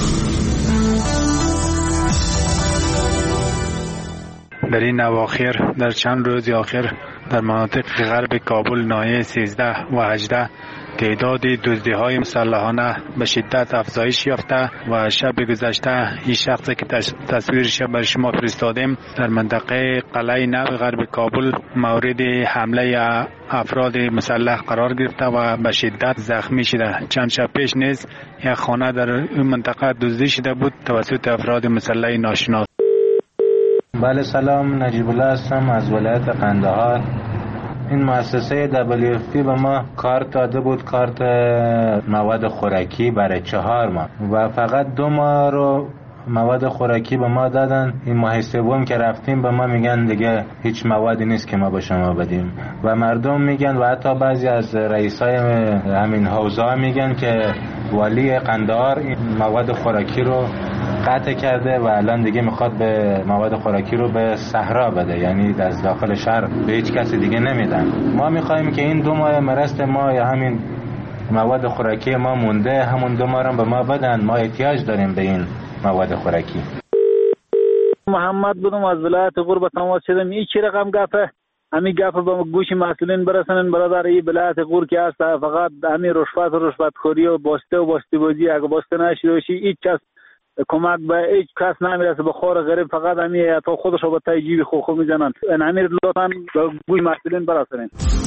در این اواخر، در چند روز اخیر در مناطق غرب کابل ناحیه 13 و 18 تعداد دزدی‌های مسلحانه به شدت افزایش یافته و شب گذشته این شخصی که تصویرش بر شما فرستادیم در منطقه قلعه نو غرب کابل مورد حمله افراد مسلح قرار گرفته و به شدت زخمی شده. چند شب پیش نیز یک خانه در این منطقه دزدی شده بود توسط افراد مسلح ناشناس. بله سلام، نجیب الله هستم از ولایت قندهار. این مؤسسه WFP به ما کارت داده بود، کارت مواد خوراکی برای 4 ماه و فقط 2 ماه رو مواد خوراکی به ما دادن. این ماه سوم که رفتیم به ما میگن دیگه هیچ موادی نیست که ما به شما بدیم و مردم میگن و حتی بعضی از رئیسای همین حوزه میگن که والی قندهار این مواد خوراکی رو قطع کرده و الان دیگه میخواد به مواد خوراکی رو به صحرا بده، یعنی از داخل شهر به هیچ کسی دیگه نمیدن. ما میخوایم که این 2 ماه مرست ما یا همین مواد خوراکی ما مونده، همون 2 ماه رو به ما بدن. ما احتیاج داریم به این مواد خوراکی. محمد بودم از ولایت غور تماس شدم. این چی رقم گفته؟ همین گپ به گوش مسئولین برسونن برادر. این ولایت غور که هست فقط همین رشوت خوری و باسته بازی، اگه باسته نشده باشی هیچ کس کمک به هیچ کس نمیرسه. به خور غریب فقط همین تا خودش رو به تای جیب خو میزنن. همین لطفاً به گوش مسئولین برسونن.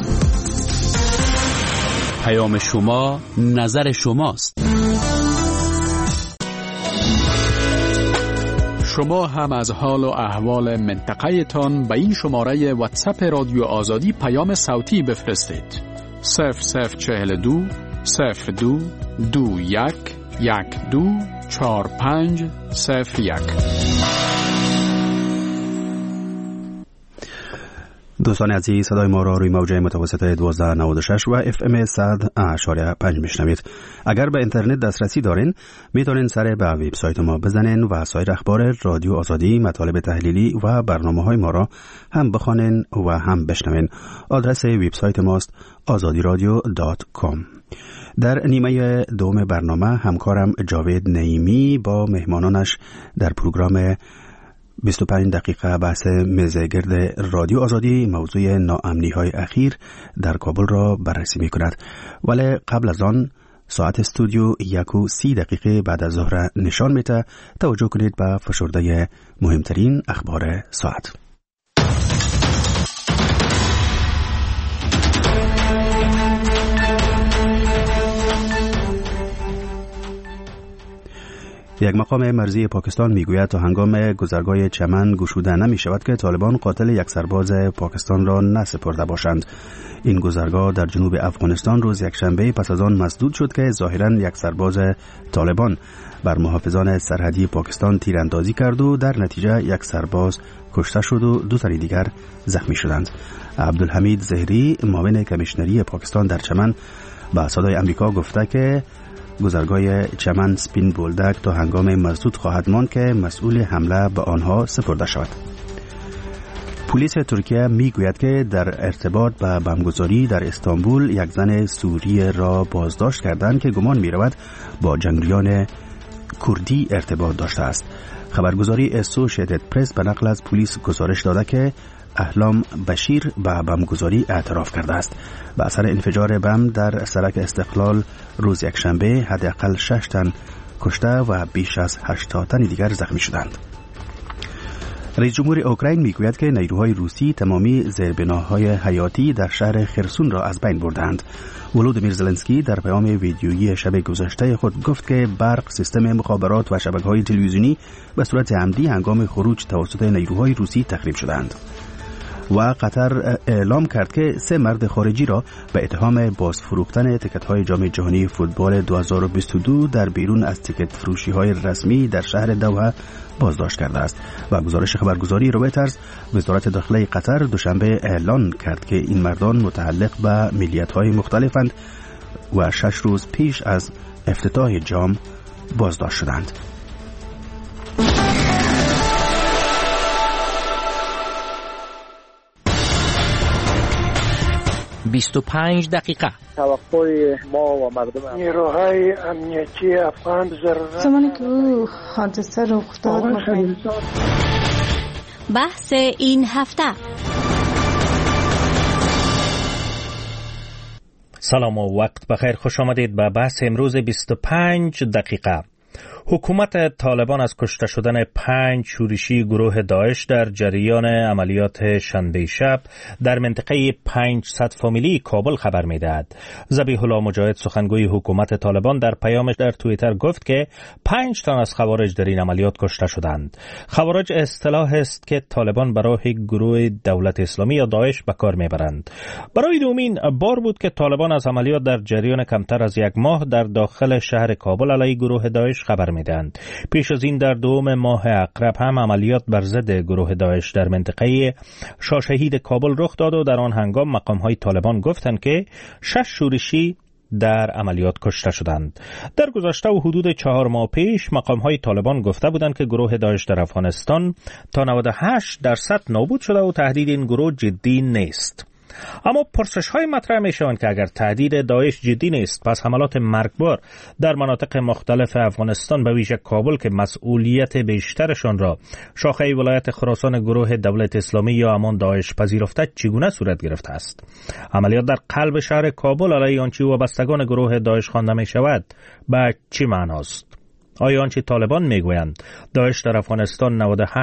پیام شما نظر شماست. شما هم از حال و احوال منطقه تان به این شماره واتساپ رادیو آزادی پیام صوتی بفرستید. 0042 02 21 12 45 01. دوستان عزیز، صدای ما را روی موج متوسط 1296 و FM 100.5 میشنوید. اگر به اینترنت دسترسی دارین میتونین سر به وبسایت ما بزنین و سایر اخبار رادیو آزادی، مطالب تحلیلی و برنامه‌های ما را هم بخوانین و هم بشنوین. آدرس وبسایت ماست azadiradio.com. در نیمه دوم برنامه همکارم جاوید نعیمی با مهمانانش در پروگرام 25 دقیقه بحث میز گرد رادیو آزادی موضوع ناامنی‌های اخیر در کابل را بررسی می‌کند. ولی قبل از آن ساعت استودیو 1:30 بعد از ظهر نشان میده. توجه کنید به فشرده مهمترین اخبار ساعت. یک مقام مرزی پاکستان میگوید تا هنگام گذرگاه چمن گشوده نمی شود که طالبان قاتل یک سرباز پاکستان را نسپرده باشند. این گذرگاه در جنوب افغانستان روز یکشنبه پس از آن مسدود شد که ظاهراً یک سرباز طالبان بر محافظان سرحدی پاکستان تیراندازی کرد و در نتیجه یک سرباز کشته شد و 2 تن دیگر زخمی شدند. عبدالحمید زهری معاون کمیشنری پاکستان در چمن به صدای آمریکا گفته که گذرگاه چمن سپین بولدک تا هنگام مسدود خواهد ماند که مسئول حمله به آنها سپرده شود. پلیس ترکیه میگوید که در ارتباط به بمبگذاری در استانبول یک زن سوریه را بازداشت کردند که گمان می‌رود با جنگجویان کردی ارتباط داشته است. خبرگزاری اسوشیتد پرس به نقل از پلیس گزارش داده که احلام بشیر به بمبگذاری اعتراف کرده است. به اثر انفجار بم در سرک استقلال روز یکشنبه حداقل 6 تن کشته و بیش از 80 تن دیگر زخمی شدند. رئیس جمهور اوکراین میگوید که نیروهای روسی تمامی زیربناهای حیاتی در شهر خرسون را از بین بردند. ولودیمیر زلنسکی در پیام ویدیویی شب گذشته خود گفت که برق، سیستم مخابرات و شبکه‌های تلویزیونی به صورت عمدی هنگام خروج توسط نیروهای روسی تخریب شدند. و قطر اعلام کرد که 3 مرد خارجی را به اتهام بازفروختن تیکت‌های جام جهانی فوتبال 2022 در بیرون از تیکت فروشی‌های رسمی در شهر دوحه بازداشت کرده است. و گزارش خبرگزاری رویترز، وزارت داخلی قطر دوشنبه اعلان کرد که این مردان متعلق به ملیت‌های مختلفند و 6 روز پیش از افتتاح جام بازداشت شدند. 25 دقیقه. توقع ما و مردم نیروهای امنیتی افغان ضرورت زمانی که حادثه رخ داد بحث این هفته. سلام و وقت بخیر، خوش آمدید به بحث امروز 25 دقیقه. حکومت طالبان از کشته شدن 5 شورشی گروه داعش در جریان عملیات شنبه شب در منطقه 500 فامیلی کابل خبر می‌دهد. ذبیح الله مجاهد سخنگوی حکومت طالبان در پیامش در توییتر گفت که 5 تن از خوارج در این عملیات کشته شدند. خوارج اصطلاح است که طالبان برای گروه دولت اسلامی یا داعش به کار می‌برند. برای دومین بار بود که طالبان از عملیات در جریان کمتر از 1 ماه در داخل شهر کابل علیه گروه داعش خبر میدند. پیش از این در 2 ماه اقرب هم عملیات بر ضد گروه داعش در منطقه شاهشهید کابل رخ داد و در آن هنگام مقام‌های طالبان گفتند که 6 شورشی در عملیات کشته شدند. در گذشته و حدود 4 ماه پیش مقام‌های طالبان گفته بودند که گروه داعش در افغانستان تا 98% نابود شده و تهدید این گروه جدی نیست. اما پرسش‌های مطرح می‌شوند که اگر تهدید داعش جدی نیست، پس حملات مرگبار در مناطق مختلف افغانستان به ویژه کابل که مسئولیت بیشترشان را شاخه ولایت خراسان گروه دولت اسلامی یا همان داعش پذیرفته چگونه صورت گرفته است؟ عملیات در قلب شهر کابل علیه آنچه وابستگان گروه داعش خوانده می‌شود به چه معناست؟ آیا آنچه طالبان می‌گویند داعش در افغانستان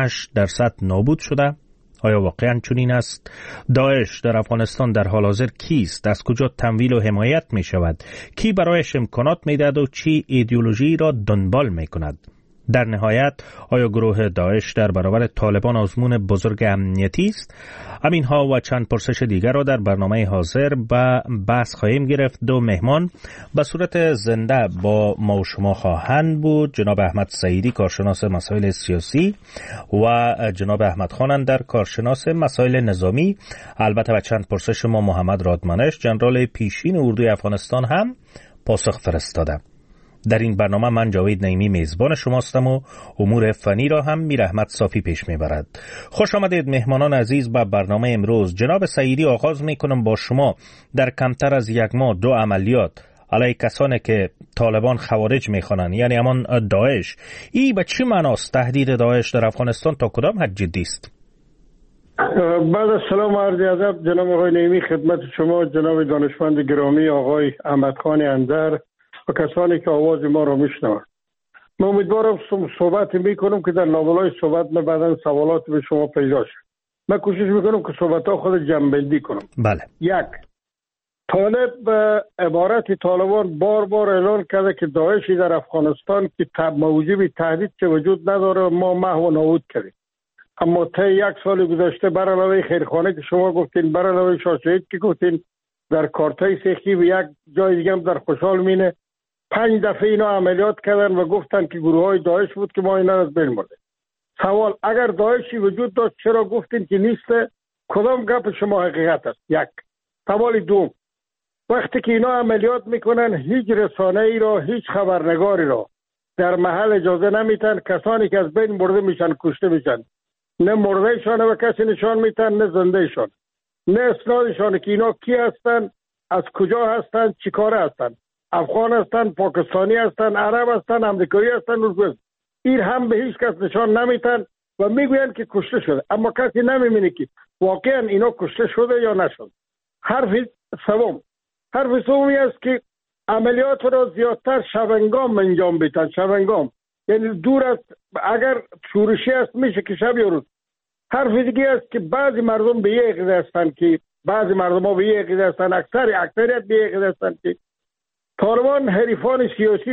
98% نابود شده؟ آیا واقعا چنین است؟ داعش در افغانستان در حال حاضر کیست؟ از کجا تمویل و حمایت می شود؟ کی برایش امکانات می دهد و چی ایدئولوژی را دنبال می کند؟ در نهایت آیا گروه داعش در برابر طالبان آزمون بزرگ امنیتی است؟ همینها و چند پرسش دیگر را در برنامه حاضر به بحث خواهیم گرفت. 2 مهمان به صورت زنده با ما و شما خواهند بود: جناب احمد سعیدی، کارشناس مسائل سیاسی، و جناب احمد خان اندر، کارشناس مسائل نظامی. البته به چند پرسش ما محمد رادمانش، جنرال پیشین اردوی افغانستان، هم پاسخ فرستاده. در این برنامه من جاوید نعیمی میزبان شماستم و امور فنی را هم میر احمد صافی پیش میبرد. خوش آمدید مهمانان عزیز به برنامه امروز. جناب سعیدی، آغاز میکنم با شما. در کمتر از 1 ماه 2 عملیات علیه کسانی که طالبان خوارج میخوانند، یعنی همان داعش. این به چه معناست؟ تهدید داعش در افغانستان تا کدام حد جدی است؟ بعد از سلام عرض ادب جناب آقای نعیمی خدمت شما، جناب دانشمند گرامی آقای احمد خان اندر و کسانی که آواز ما را میشنوند. من امیدوارم صحبت میکنم که در لابلای صحبت من بعداً سوالات به شما پیدا شد. من کوشش میکنم که صحبت ها خود جمع‌بندی کنم. بله. یک، طالب به عبارت طالبان بار بار اعلان کرده که داعشی در افغانستان که موجب تهدید که وجود نداره ما محو و نابود کردیم. اما تا 1 سال گذشته بر علاوه خیرخانه که شما گفتین، بر علاوه شاه شهید که گفتین، در کارتای سیخی و یک جای دیگه هم در خوشحال مینه 5 دفعه اینا عملیات کردن و گفتن که گروه های داعش بود که ما اینا از بین برده. سوال، اگر داعشی وجود داشت چرا گفتین که نیست؟ کدام گپ شما حقیقت است؟ یک. سوال دوم، وقتی که اینا عملیات میکنن هیچ رسانه ای را، هیچ خبرنگاری را در محل اجازه نمیتن. کسانی که از بین برده میشن کشته میشن، نه مردهشان و کسی نشان میتن نه زندهشان، نه اسنادشان که اینا کی هستن، از کجا هستن، چی کاره هستن، افغان هستن، پاکستانی هستن، عرب هستن، امریکایی هستن، روز این هم به هیچ کس نشان نمیتن و میگوین که کشته شده، اما کسی نمیبینه که واقعا اینا کشته شده یا نشد. حرف سومی است که عملیات را زیادتر شبنگام انجام بدن. شبنگام یعنی دور است، اگر شورشی است میشه که شب یا روز. حرف دیگه است که بعضی مردم به یه عقیده هستن که بعضی مردم ها به یه عقیده هستن، اکثریت به یه عقیده هستن که طالبان حریفان سیاسی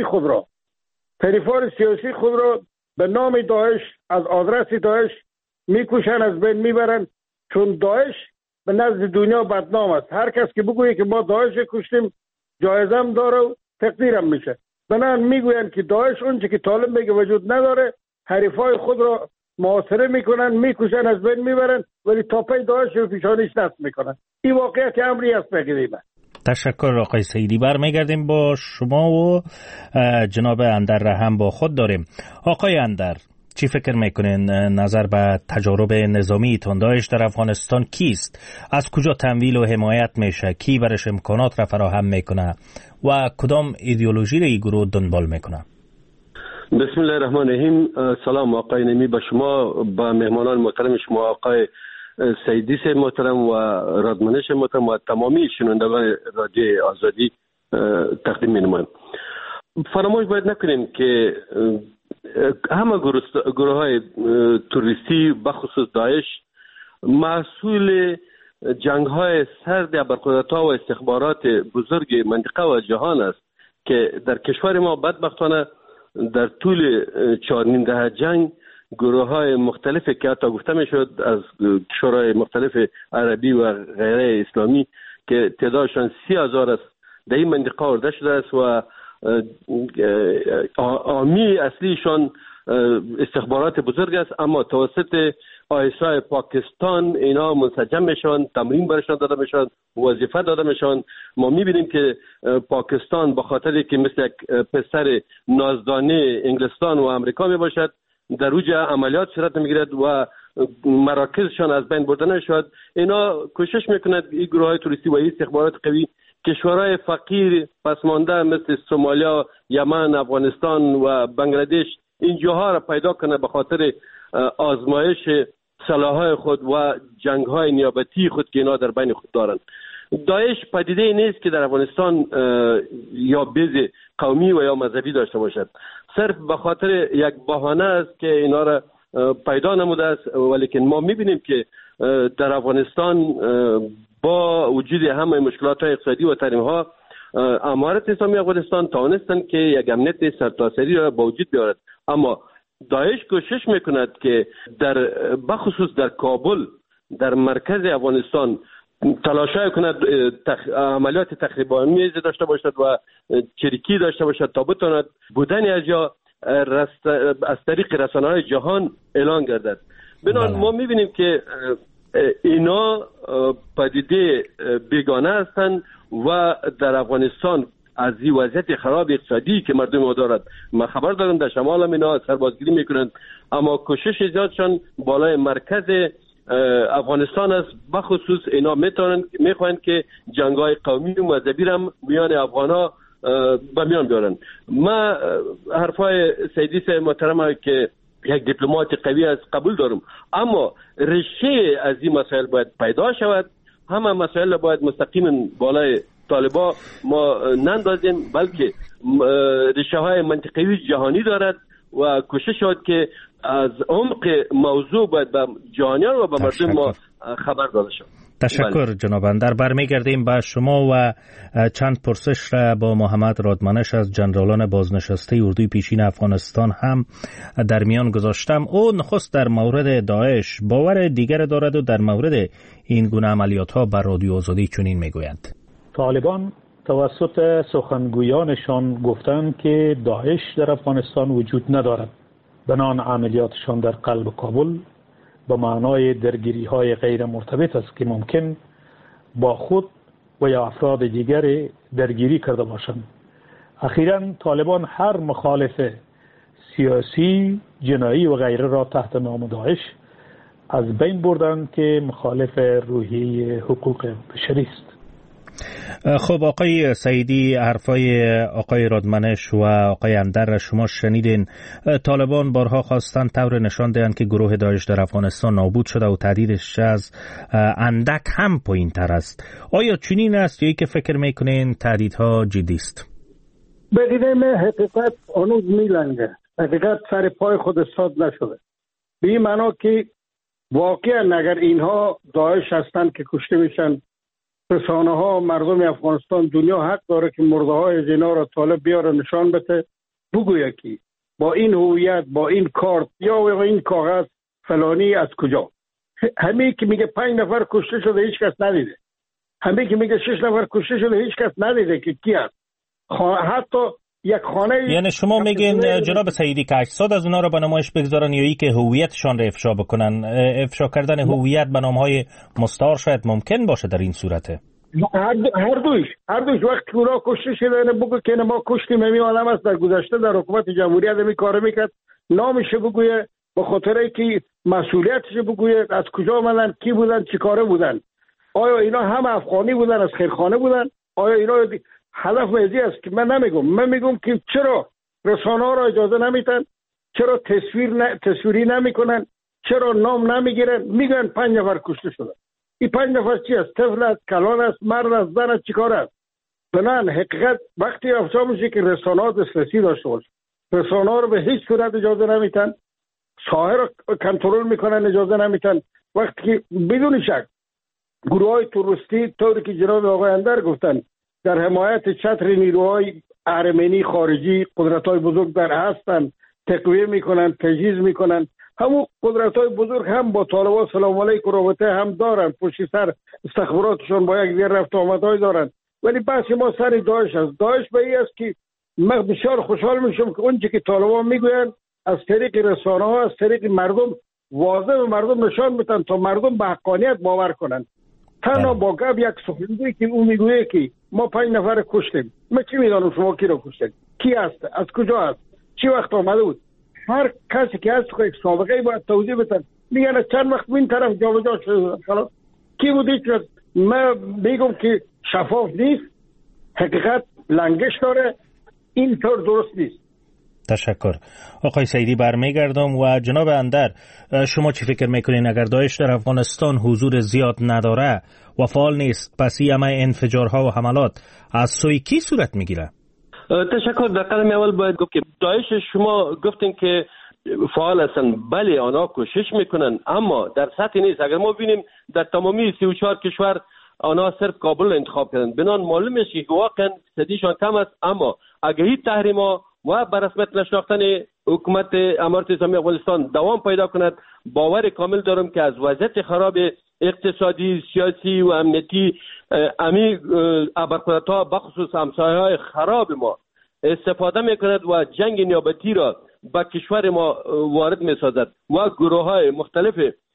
خود را به نام داعش از آدرس داعش میکشن، از بین میبرن، چون داعش به نزد دنیا بدنام است. هر کس که بگویه که ما داعش کشتیم جایزه هم داره و تقدیر هم میشه. بنابراین میگوین که داعش اونچه که طالب میگه وجود نداره، حریفای خود را محاصره میکنن، میکشن، از بین میبرن، ولی تاپای داعش رو پیشانیش نصب میکنن. این واقعیت امری است بگیریم. تشکر آقای سیدی. برمیگردیم با شما و جناب اندر را هم با خود داریم. آقای اندر، چی فکر میکنین نظر به تجارب نظامی داعش در افغانستان کیست؟ از کجا تمویل و حمایت میشه؟ کی برش امکانات را فراهم میکنه و کدام ایدئولوژی را این گروه دنبال میکنه؟ بسم الله الرحمن الرحیم. سلام آقای نمی به شما، با مهمانان محترم شما آقای سیدی سے محترم و رادمنش محترم و تمامی شنوندگان رادیو آزادی تقدیم می‌نمایم. فراموش باید نکنیم که همه گروه های توریستی بخصوص داعش محصول جنگ های سرد ابرقدرت‌ها و استخبارات بزرگ منطقه و جهان است که در کشور ما بدبختانه در طول 4 دهه جنگ گروه های مختلفی که حتی گفته می شد از کشورهای مختلف عربی و غیره اسلامی که تعدادشان 30,000 است در این منطقه آورده شده است و عامی اصلیشان استخبارات بزرگ است، اما توسط آیسای پاکستان اینا منسجم میشن، تمرین برشان داده میشن، وظیفه داده میشن. ما میبینیم که پاکستان به خاطر که مثل یک پسر نازدانه انگلستان و امریکا میباشد در اوج عملیات صورت میگیرد و مراکزشان از بین برده نشد. اینا کوشش میکند این گروه های توریستی و این استخبارات قوی کشورهای فقیر پسمانده مثل سومالیا، یمن، افغانستان و بنگلادش این جاها را پیدا کنه به خاطر آزمایش سلاح‌های خود و جنگ‌های نیابتی خود که اینا در بین خود دارند. داعش پدیده نیست که در افغانستان یا بیز قومی و یا مذهبی داشته باشد، صرف به خاطر یک بهانه است که اینا را پیدا نموده است. ولیکن ما می‌بینیم که در افغانستان با وجود همه مشکلات‌های اقتصادی و تحریم‌ها امارت اسلامی افغانستان توانستند که یک امنیت سرتاسری را با وجود بیارد، اما داعش کوشش میکند که در بخصوص در کابل در مرکز افغانستان تلاشای کند عملیات تخریب‌آمیز داشته باشد و چریکی داشته باشد تا بتواند بودن از جا از طریق رسانه‌های جهان اعلان گردد. بنابراین ما می‌بینیم که اینا پدیده بیگانه هستند و در افغانستان از این وضعیت خراب اقتصادی که مردم ما دارد ما خبر دارم در شمال هم اینا سربازگیری میکنند، اما کوشش زیادشان بالای مرکز افغانستان است. بخصوص اینا میخواهند که جنگ‌های قومی و مذهبی هم میان افغان‌ها به میان بیارن. ما حرفای سیدی صاحب محترم که یک دیپلمات قوی از قبول دارم، اما ریشه از این مسائل باید پیدا شود. همه مسائل باید مستقیم بالای طالبان ما نندازیم، بلکه ریشه های منطقی جهانی دارد و کوشش شد که از عمق موضوع باید به جهانیان و به مردم ما خبر داده شد. تشکر جناب اندر. برمیگردیم به شما و چند پرسش را با محمد رادمنش از جنرالان بازنشسته اردوی پیشین افغانستان هم در میان گذاشتم. او نخست در مورد داعش باور دیگر دارد و در مورد این گونه عملیات ها بر رادیو آزادی چنین میگویند: طالبان توسط سخنگویانشان گفتند که داعش در افغانستان وجود ندارد. بنان عملیاتشان در قلب کابل به معنای درگیری های غیر مرتبط است که ممکن با خود و یا افراد دیگر درگیری کرده باشند. اخیراً طالبان هر مخالف سیاسی، جنایی و غیره را تحت نام داعش از بین بردند که مخالف روحیه حقوق بشری است. خب آقای سعیدی، حرفای آقای رادمنش و آقای اندر را شما شنیدین. طالبان بارها خواستند طور نشان دهند که گروه داعش در افغانستان نابود شده و تهدیدش از اندک هم پایین تر است. آیا چنین است یا ای که فکر میکنین تهدیدها جدی است؟ بدیدیم حقیقت هنوز میلنگه. حقیقت سر پای خود استاد نشده. به این معنا که واقعا اگر اینها داعش هستند که کشته میشن، رسانه ها مردم افغانستان دنیا حق داره که مرده های زینا را طالب بیاره نشان بده، بگویه که با این هویت، با این کارت یا این کاغذ فلانی از کجا. همه که میگه 5 نفر کشته شده هیچ کس ندیده، همه که میگه 6 نفر کشته شده هیچ کس ندیده که کی است. حتی یک خانه، یعنی شما میگین جناب سعیدی که اجساد از اونا رو به نمایش بگذارن یا ای که هویتشان رو افشا بکنن؟ افشا کردن هویت به نامهای مستعار شاید ممکن باشه در این صورته. هر دویش وقتی اونا کشته شده بگو که ما کشتیم همین آدم است در گذشته در حکومت جمهوریت همین کار میکرد، نامش بگویه، به خاطر که مسئولیتش بگویه، از کجا آمدن، کی بودن، چی کاره بودن، آیا اینا هم افغانی بودن، از خیرخانه بودن، آیا اینا هدف مزی است که من میگم که چرا رسانه ها را اجازه نمیتن، چرا تصویری نمیکنن، چرا نام نمیگیرن، میگن 5 نفر کشته شده. این 5 نفر چی است؟ طفل است، کلان است، مرد است، زن است، چیکار است؟ بنان حقیقت وقتی افشا میشه که رسانه ها دسترسی داشته باشه، رسانه ها رو به هیچ صورت اجازه نمیتن، ساحه رو کنترل میکنن اجازه نمیتن. وقتی که بدون شک گروه های تروریستی طوری که جناب آقای اندر گفتن در حمایت چتر نیروهای ارمنی خارجی قدرت‌های بزرگ در هستند، تقویه میکنن، تجهیز میکنن. همون قدرت‌های بزرگ هم با طالبان سلام علیکم رابطه هم دارن، پشت سر استخباراتشون با یک دیگر رفت آمدهای دارن. ولی بحث ما سر داعش است. داعش به این است که من بسیار خوشحال میشم که اونچه که طالبان میگوین از طریق رسانه ها، از طریق مردم واضح به مردم نشان بدن تا مردم به حقانیت باور کنن. تنها با گپ یک سخنگوی که اون میگویه که ما 5 نفر کشتیم، من چی میدانم شما کی رو کشتید، کی هست، از کجا هست، چی وقت آمده بود. هر کسی که هست یک سابقه باید توضیح بدن. میگن چند وقت این طرف جابجا شده، خلاص کی بود هیچ. من میگم که شفاف نیست، حقیقت لنگش داره، این طور درست نیست. تشکر. آقای سعیدی برمیگردم و جناب اندر، شما چی فکر میکنین اگر داعش در افغانستان حضور زیاد نداره و فعال نیست، پس این همه انفجارها و حملات از سوی کی صورت میگیره؟ تشکر. در قدم اول باید گفت که داعش شما گفتین که فعال هستن، بله آنها کوشش میکنن اما در سطح نیست. اگر ما ببینیم در تمامی 34 کشور آنها صرف کابل انتخاب کردن، بنان معلوم میشه که واقعا صدیشان کم است. اما اگه تحریما و به رسمیت نشناختن حکومت امارت اسلامی افغانستان دوام پیدا کند، باور کامل دارم که از وضعیت خراب اقتصادی، سیاسی و امنیتی امی ابرقدرت‌ها بخصوص همسایه‌های خراب ما استفاده میکند و جنگ نیابتی را به کشور ما وارد میسازد و گروه‌های مختلف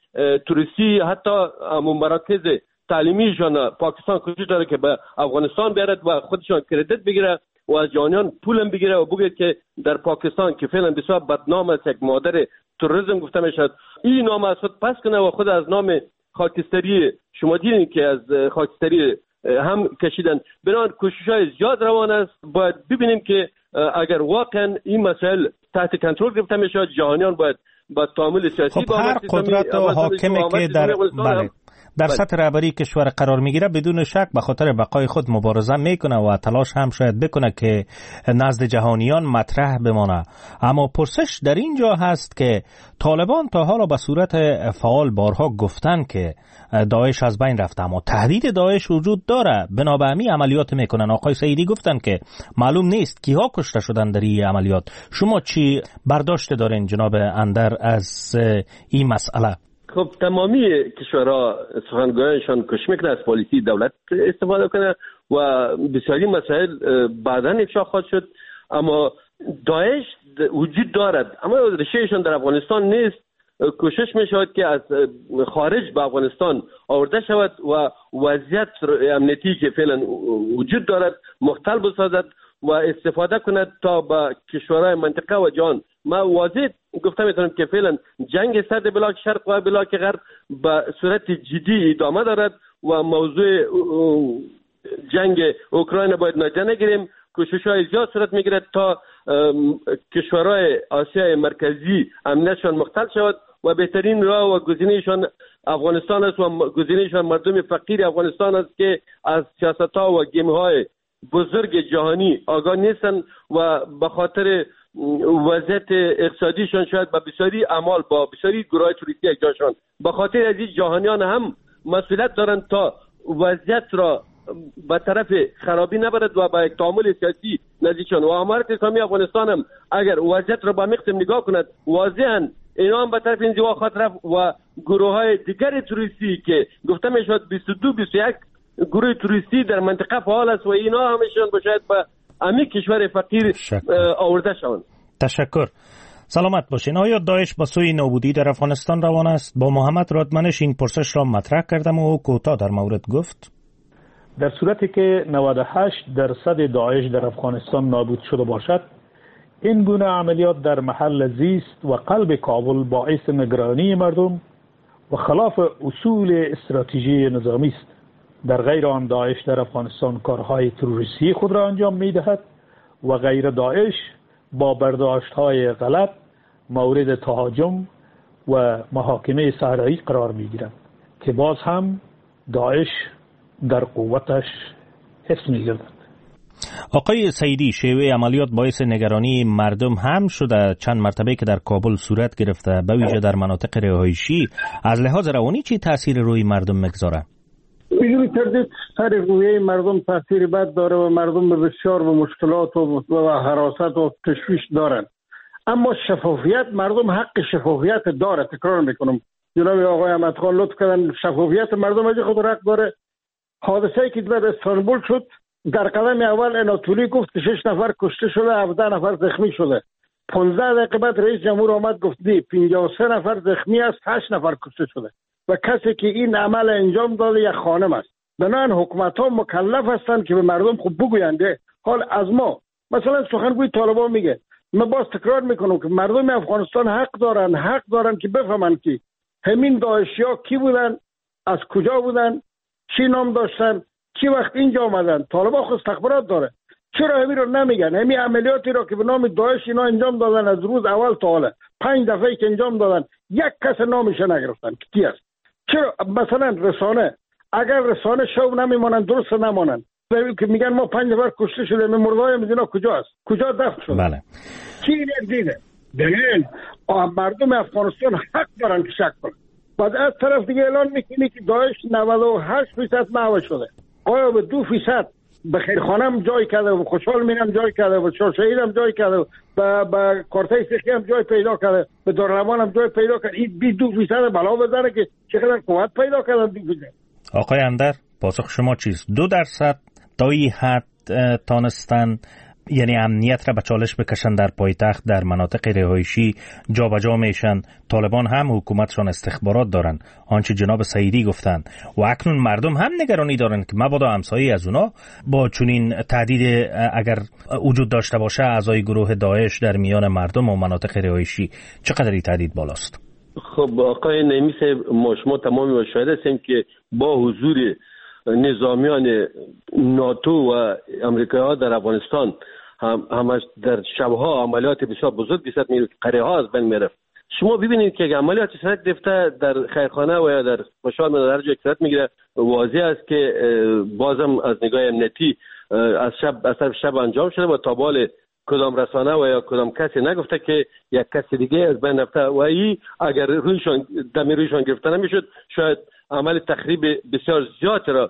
توریستی حتی مراکز تعلیمیشان پاکستان کوشش داره که به افغانستان بیارد و خودشان کردیت بگیره و از جانیان پولم بگیره و بگه که در پاکستان که فعلا بسیار بدنام است، یک مادر تروریسم گفته میشد، این نام از خود پس کنه و خود از نام خاکستری، شما دیدین که از خاکستری هم کشیدن. بنابراین کوشش‌های زیاد روان است. باید ببینیم که اگر واقعا این مسائل تحت کنترل گرفته میشه، جهانیان باید با تعامل سیاسی خب هر قدرت و حاکمی که در سطح رهبری کشور قرار میگیره بدون شک به خاطر بقای خود مبارزه میکنه و تلاش هم شاید بکنه که نزد جهانیان مطرح بمانه. اما پرسش در اینجا هست که طالبان تا حالا به صورت فعال بارها گفتن که داعش از بین رفته، اما تهدید داعش وجود داره، بنابراین عملیات میکنن. آقای سعیدی گفتن که معلوم نیست کیها کشته شدن در این عملیات. شما چی برداشت دارین جناب اندر از این مسئله؟ خب تمامی کشورها سخنگویانشان کوشش میکنه از پالیسی دولت استفاده کنه و بسیاری مسائل بعداً افشا خواهد شد. اما داعش وجود دارد، اما ریشهشان در افغانستان نیست. کوشش میشود که از خارج به افغانستان آورده شود و وضعیت امنیتی که فعلا وجود دارد مختل بسازد و استفاده کند تا به کشورهای منطقه و جهان. ما واضح گفته میتونم که فعلا جنگ سرد بلاک شرق و بلاک غرب به صورت جدی ادامه دارد و موضوع جنگ اوکراین باید نادیده نگیریم. کوشش‌های زیاد صورت میگیرد تا کشورهای آسیای مرکزی امنیتشان مختل شود و بهترین راه و گزینه‌شان افغانستان است و گزینه‌شان مردم فقیر افغانستان است که از سیاست‌ها و گیم‌های بزرگ جهانی آگاه نیستن و به خاطر وضعیت اقتصادیشان شاید با بسیاری اعمال با بسیاری گروه توریستی اجاشان به خاطر از این جهانیان هم مسئولیت دارند تا وضعیت را به طرف خرابی نبرد و با یک تعامل سیاسی نزدیکشان. و امارت اسلامی افغانستان هم اگر وضعیت را با مقتم نگاه کند واضحا اینا هم به طرف انزوا خواهد رفت و گروه های دیگر توریستی که گفته میشد 22-21 گروه توریستی در منطقه فعال است و اینا همشون باید به امی کشور فقیر آورده شوند. تشکر. سلامت باشین. آیا داعش با سوی نابودی در افغانستان روان است؟ با محمد رادمنش این پرسش را مطرح کردم و کوتاه در مورد گفت. در صورتی که 98% داعش در افغانستان نابود شده باشد، این گونه عملیات در محل زیست و قلب کابل باعث نگرانی مردم و خلاف اصول استراتژی نظامی است. در غیر آن داعش در افغانستان کارهای تروریستی خود را انجام می‌دهد و غیر داعش با برداشت‌های غلط مورد تهاجم و محاکمه صحرایی قرار می‌گیرد که باز هم داعش در قوتش حفظ می‌گردد. آقای سعیدی، شیوه عملیات باعث نگرانی مردم هم شده. چند مرتبه که در کابل صورت گرفته، به ویژه در مناطق رهایشی، از لحاظ روانی چی تاثیر روی مردم می‌گذاره؟ بدون تردید سر روی مردم تاثیر بد داره و مردم بسیار به مشکلات و هراست و تشویش دارن. اما شفافیت، مردم حق شفافیت داره. تکرار میکنم، جناب آقای احمد خان لطف کردن، شفافیت مردم از خود حق داره. حادثه‌ای که در استانبول شد، در قدم اول اناتولی گفت که 6 نفر کشته شده، 17 نفر زخمی شده. 15 دقیقه بعد رئیس جمهور آمد گفت 53 نفر زخمی است، 8 نفر کشته شده و کسی که این عمل انجام داده یک خانم است. بنابراین حکومت‌ها مکلف هستند که به مردم خوب بگویند. حال از ما مثلا سخنگوی طالبان میگه، من باز تکرار میکنم که مردم افغانستان حق دارن که بفهمند که همین داعشی‌ها کی بودن، از کجا بودن، چی نام داشتن، چی وقت اینجا آمدن. طالبان خود استخبارات داره، چرا همین رو نمیگن؟ همین عملیاتی رو که به نام داعش اینا انجام دادن از روز اول تا حالا 5 دفعه که انجام دادن، یک کس نامش نگرفتن که کی است. چرا مثلا رسانه، اگر رسانه شو نمیمونن، درست نمونن که میگن ما 5 نفر کشته شده، مردای مدینا کجا است، کجا دفن شده؟ بله. کی دیده؟ دلیل مردم افغانستان حق دارن که شک کنن. بعد از طرف دیگه اعلان میکنی که داعش 98% محو شده. آیا به 2% به خیرخانم جای کرده و خوشحال مینم جای کرده و شهیدم جای کرده و به کارتای سیخی هم جای پیدا کرده، به دارالامان هم جای پیدا کرده. این 22% بلا بزنه که چقدر قوت پیدا کردن. آقای اندر، پاسخ شما چیست؟ 2% تا این حد تانستن یعنی امنیت را به چالش بکشن در پایتخت، در مناطق رهایشی جابجا میشن. طالبان هم حکومتشان استخبارات دارن، آنچه جناب سعیدی گفتن، و اکنون مردم هم نگرانی دارن که مبادا همسایه از اونا با چنین تهدید اگر وجود داشته باشه اعضای گروه داعش در میان مردم و مناطق رهایشی، چقدر این تهدید بالاست؟ خب آقای نعیمی صاحب، ما شما تمامی شاهد هستیم که با حضور نظامیان ناتو و امریکایی در افغانستان همش در شبها عملیات بسیار بزرگ صورت می‌گرفت، قریه ها از بین میرفت. شما ببینید که عملیات صورت گرفته در خیرخانه و یا در خوشحال من در هر جای صورت میگیره، واضح است که بازم از نگاه امنیتی از طرف شب انجام شده و تا بال کدام رسانه و یا کدام کسی نگفته که یک کسی دیگه از بین رفته و این اگر رویشان گرفته نمیشد شاید عمل تخریب بسیار زیاد را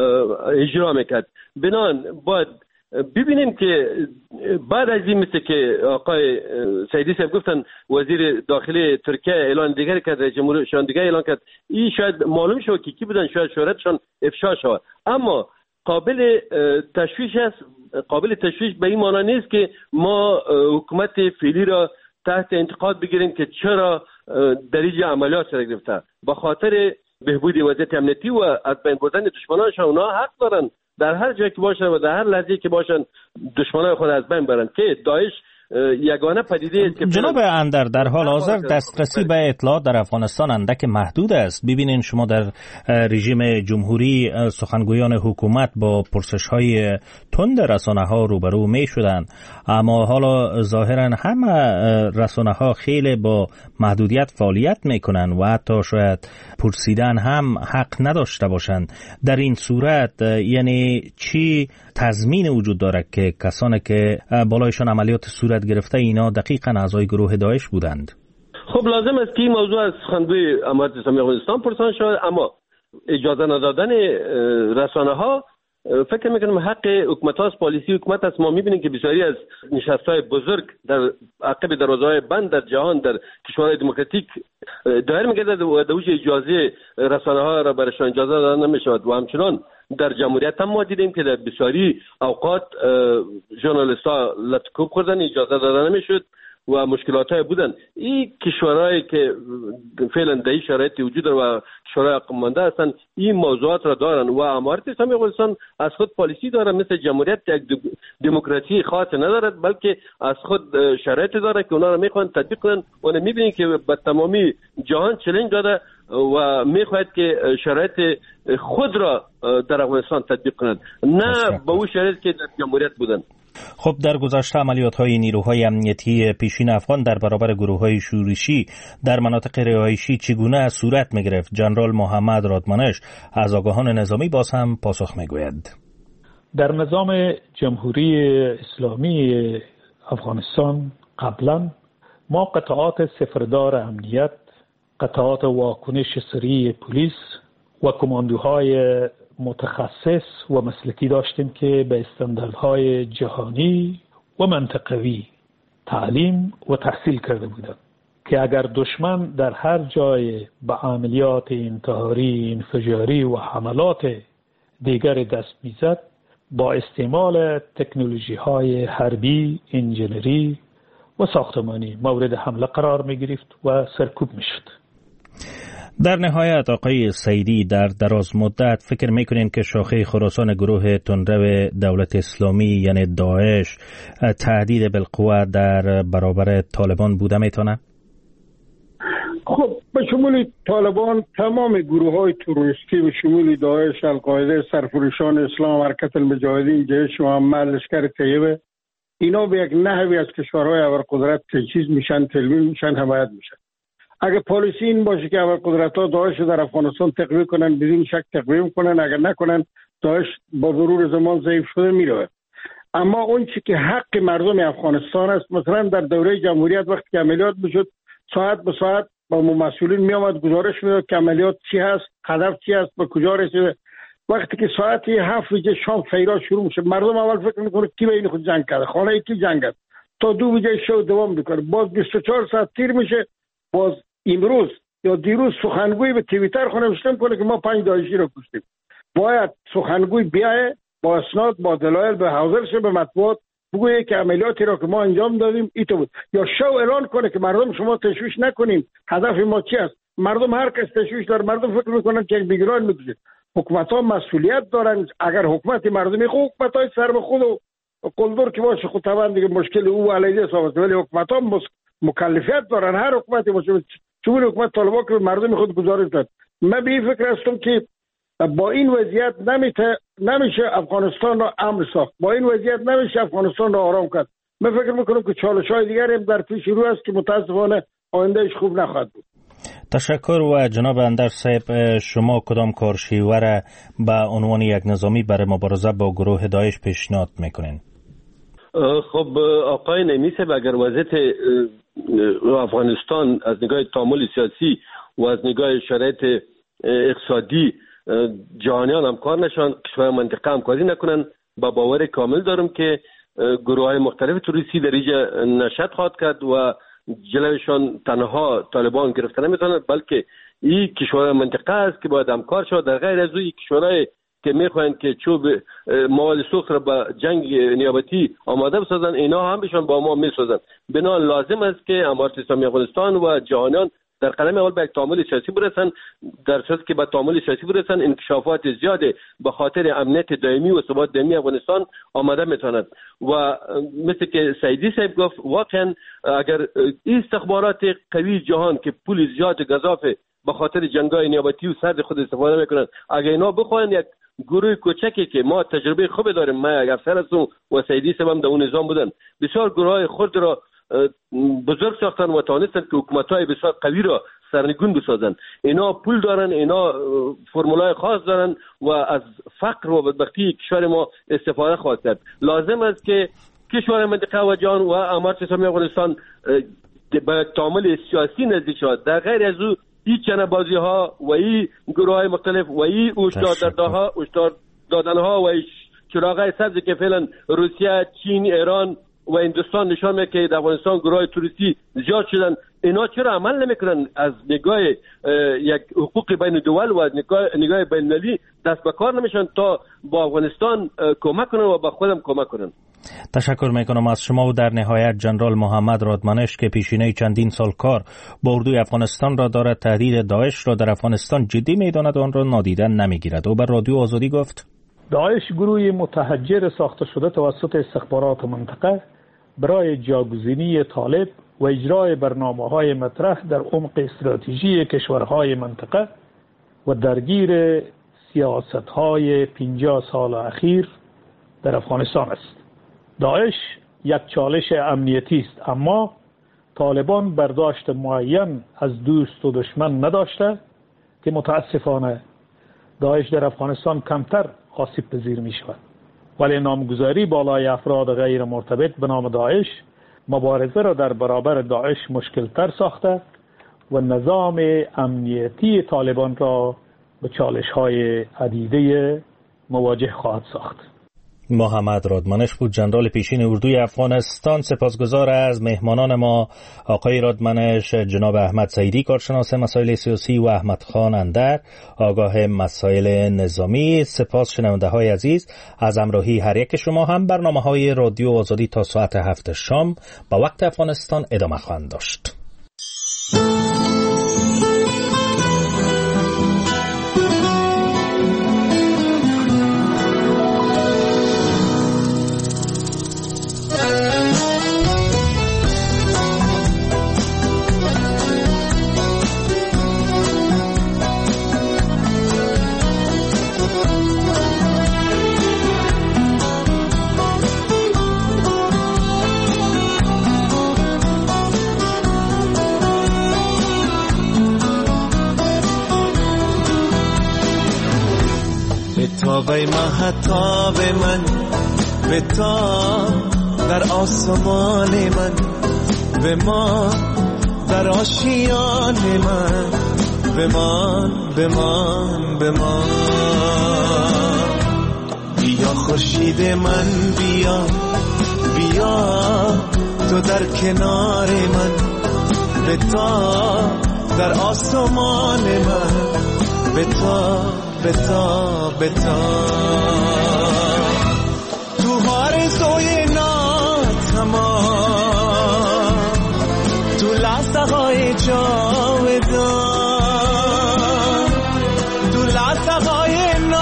اجرا میکرد. بنان باید ببینیم که بعد از این مثل که آقای سعیدی صاحب گفتن وزیر داخلی ترکیه اعلان دیگری کرد، رئیس جمهورشان دیگه اعلان کرد، این شاید معلوم شد که کی بودن، شاید شهرتشان افشا شود. اما قابل تشویش است، قابل تشویش به این معنی نیست که ما حکومت فعلی را تحت انتقاد بگیریم که چرا در اینجا عملیات صورت گرفته. به خاطر بهبود وضعیت امنیتی و از بین بردن دشمنانشان، اونا حق دارن در هر جایی که باشن و در هر لحظه‌ای که باشن دشمنان خود از بین برن. که داعش یگانه پدیده است که جناب اندر در حال حاضر دسترسی به اطلاعات در افغانستان اندک محدود است. ببینین شما در رژیم جمهوری سخنگویان حکومت با پرسش‌های تند رسانه‌ها روبرو می‌شدند، اما حالا ظاهراً همه رسانه‌ها خیلی با محدودیت فعالیت می‌کنند و حتی شاید پرسیدن هم حق نداشته باشند. در این صورت یعنی چی تضمین وجود دارد که کسانی که بالایشان عملیات صورت گرفته اینا دقیقاً اعضای گروه داعش بودند؟ خب لازم است که این موضوع از سخنگوی امارت اسلامی افغانستان پرسان شود، اما اجازه ندادن رسانه‌ها فکر میکنم حق حکومت هاست، پالیسی حکومت است. ما میبینیم که بسیاری از نشست‌های بزرگ در عقب دروازه‌های بند در جهان در کشورهای دموکراتیک دایر میگردد و دوج اجازه رسانه‌ها را برایشان اجازه داده نمیشود و همچنان در جمهوریت هم ما دیدیم که در بسیاری اوقات ژورنالیست‌ها لطکوب خوردن، اجازه داده نمیشد و مشکلات‌های بودن. این کشورهایی که فعلا در این شرایط وجود داره و کشورهای عقب مانده هستند این موضوعات را دارن و امارت اسلامی افغانستان از خود پالیسی داره، مثل جمهوریت یک دموکراسی خاص ندارد بلکه از خود شرایط داره که اونا را میخوان تطبیق کنن و میبینید که به تمامی جهان چالش داده و میخواهد که شرایط خود را در افغانستان تطبیق کنند، نه به اون شرایطی که در جمهوریت بودن. خب در گذشته عملیات‌های نیروهای امنیتی پیشین افغان در برابر گروه‌های شورشی در مناطق رهایشی چگونه صورت می‌گرفت؟ جنرال محمد رادمانش از آگاهان نظامی باز هم پاسخ می‌گوید. در نظام جمهوری اسلامی افغانستان قبلا ما قطعات سفردار امنیت، قطعات واکنش سریع پلیس و کماندوهای متخصص و مسلکی داشتیم که به استانداردهای جهانی و منطقوی تعلیم و تحصیل کرده بودند که اگر دشمن در هر جای به عملیات انتحاری، انفجاری و حملات دیگر دست میزد با استعمال تکنولوژی‌های حربی، انجینری و ساختمانی مورد حمله قرار می‌گرفت و سرکوب می‌شد. در نهایت آقای سعیدی در دراز مدت فکر میکنین که شاخه خراسان گروه تندرو دولت اسلامی یعنی داعش تهدید بالقوه در برابر طالبان بوده میتونه؟ خب به شمول طالبان تمام گروه های تروریستی به شمول داعش، القاعده، سرفروشان اسلام، حرکت المجاهدین، جیش محمد، لشکر طیبه، اینا به یک نحوی از کشورهای ابرقدرت تجهیز میشن، تلوین میشن، حمایت میشن. اگر پالیسی این باشه که ابرقدرت‌ها داعش در افغانستان تقویه کنن، بدون شک تقویه کنن، اگر نکنن داعش با مرور زمان ضعیف شده میره. اما اون چی که حق مردم افغانستان است، مثلا در دوره جمهوریت وقتی که عملیات میشد ساعت به ساعت با مسئولین میآمد گزارش میداد که عملیات چی هست، هدف چی است، به کجا رسیده. وقتی که ساعت 7 بجه شام فیرا شروع میشه، مردم اول فکر میکنه کی بین خود جنگ کرده، خانه کی جنگ کرد، تا 2 بجه شب دوام میکنه، باز 24 ساعت تیر میشه، باز امروز یا دیروز سخنگوی به توییتر نوشته کنه که ما 5 داعشی رو کشتیم. باید سخنگوی بیایه با اسناد، با دلایل به حاضر شه به مطبوعات، بگویه که عملیاتی را که ما انجام دادیم ایتو بود، یا شو اعلان کنه که مردم شما تشویش نکنین، هدف ما چی است. مردم هر کس تشویش داره، مردم فکر میکنن که بیگناه میکشه. حکومت‌ها مسئولیت دارن. اگر حکومت مردمی خود حکومت‌های سر به خود و قلدر که باشه خود طبعا دیگه مشکل او علیه حساب، ولی حکومت‌ها مکلفیت دارن. هر حکومتی باشه، چون حکومت طالبان که مردم خود گزارش داد. من به این فکر هستم که با این وضعیت نمیشه افغانستان را امن ساخت، با این وضعیت نمیشه افغانستان را آرام کرد. من فکر میکنم که چالش‌های دیگری هم در پیش رو است که متاسفانه آیندهش خوب نخواهد بود. تشکر. و جناب اندر صاحب، شما کدام کارشیوه را به عنوان یک نظامی برای مبارزه با گروه داعش پیشنهاد میکنین؟ خب آقای نعیمی صاحب، اگر وضعیت افغانستان از نگاه تعامل سیاسی و از نگاه شرایط اقتصادی جهانیان همکار نشن، کشور منطقه همکاری نکنن، با باور کامل دارم که گروه های مختلف تروریستی در اینجا نشأت خواهد کرد و جلوشان تنها طالبان گرفته نمیتونند، بلکه این کشور منطقه است که باید همکار شود. در غیر از این کشورهای که میخواهند که چوب مواد سوخت را به جنگ نیابتی آماده بسازن، اینا هم بهشان با ما میسازن. بنابراین لازم است که امارت اسلامی افغانستان و جهانیان در قلم اول به یک تعامل سیاسی برسن. در صورتی که به تعامل سیاسی برسن، انکشافات زیاد به خاطر امنیت دائمی و ثبات دائمی افغانستان آماده میتواند. و مثل که سعیدی صاحب گفت، واقعا اگر این استخبارات قوی جهان که پول زیاد گزافه به خاطر جنگ‌های نیابتی و سرد خود استفاده میکنند، اگر اینا بخواهند یک گروه کوچکی که ما تجربه خوب داریم، ما یک افسر هستم و سعیدی صاحب هم در اون نظام بودن، بسیار گروه‌های خود را بزرگ ساختن و توانستن که حکومت‌های بسیار قوی را سرنگون بسازن. اینا پول دارن، اینا فرمولای خاص دارن و از فقر و بدبختی کشور ما استفاده خواهد کرد. لازم است که کشور منطقه و جهان و امارت اسلامی افغانستان به تعامل سیاسی نزدیک شود. در غیر از او این چنه‌بازی ها و این گروه های مختلف و این هشدار دادنها و این چراغای سبز که فعلا روسیه، چین، ایران و هندوستان نشان میده که در افغانستان گروه توریستی زیاد شدن، اینا چرا عمل نمیکنن؟ از نگاه یک حقوق بین الدول و نگاه بین المللی دست به کار نمیشن تا با افغانستان کمک کنن و با خودم کمک کنن. تشکر میکنم از شما. و در نهایت جنرال محمد رادمنش که پیشینه چندین سال کار با اردوی افغانستان را دارد، تهدید داعش را در افغانستان جدی میداند و آن را نادیده نمیگیرد. او بر رادیو آزادی گفت: داعش گروهی متحجر ساخته شده توسط استخبارات منطقه برای جاگزینی طالب و اجرای برنامه‌های مطرح در عمق استراتژی کشورهای منطقه و درگیر سیاست‌های 50 سال اخیر در افغانستان است. داعش یک چالش امنیتی است، اما طالبان برداشت معین از دوست و دشمن نداشته که متاسفانه داعش در افغانستان کمتر آسیب پذیر می شود. ولی نامگذاری بالای افراد غیر مرتبط به نام داعش مبارزه را در برابر داعش مشکل تر ساخته و نظام امنیتی طالبان را به چالش های عدیده مواجه خواهد ساخت. محمد رادمنش بود، جنرال پیشین اردوی افغانستان. سپاسگزار از مهمانان ما، آقای رادمنش، جناب احمد سعیدی کارشناس مسائل سیاسی و احمد خان اندر آگاه مسائل نظامی. سپاس شنونده های عزیز از همراهی هر یک شما. هم برنامه های رادیو آزادی تا ساعت 7 شام با وقت افغانستان ادامه خواهند داشت. وی مهتاب من به تا در آسمان من، به ما در آشیان من، بمان بیا خورشید من، بیا تو در کنار من، به تا در آسمان من، به تا تو آرزوی ناتمام، تو لحظه های جاودان، تو لحظه های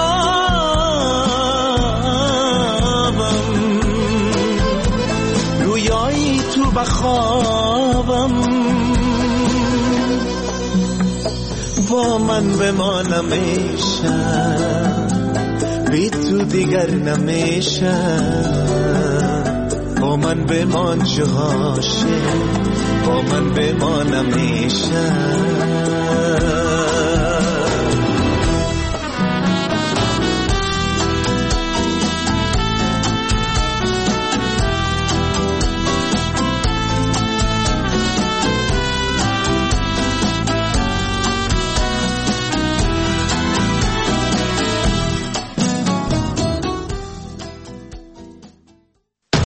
نابم، رویایی تو بخوابم، با من بمان همیشه بی تو دیگر نمیشه با من بمان جهاشه با من بمان همیشه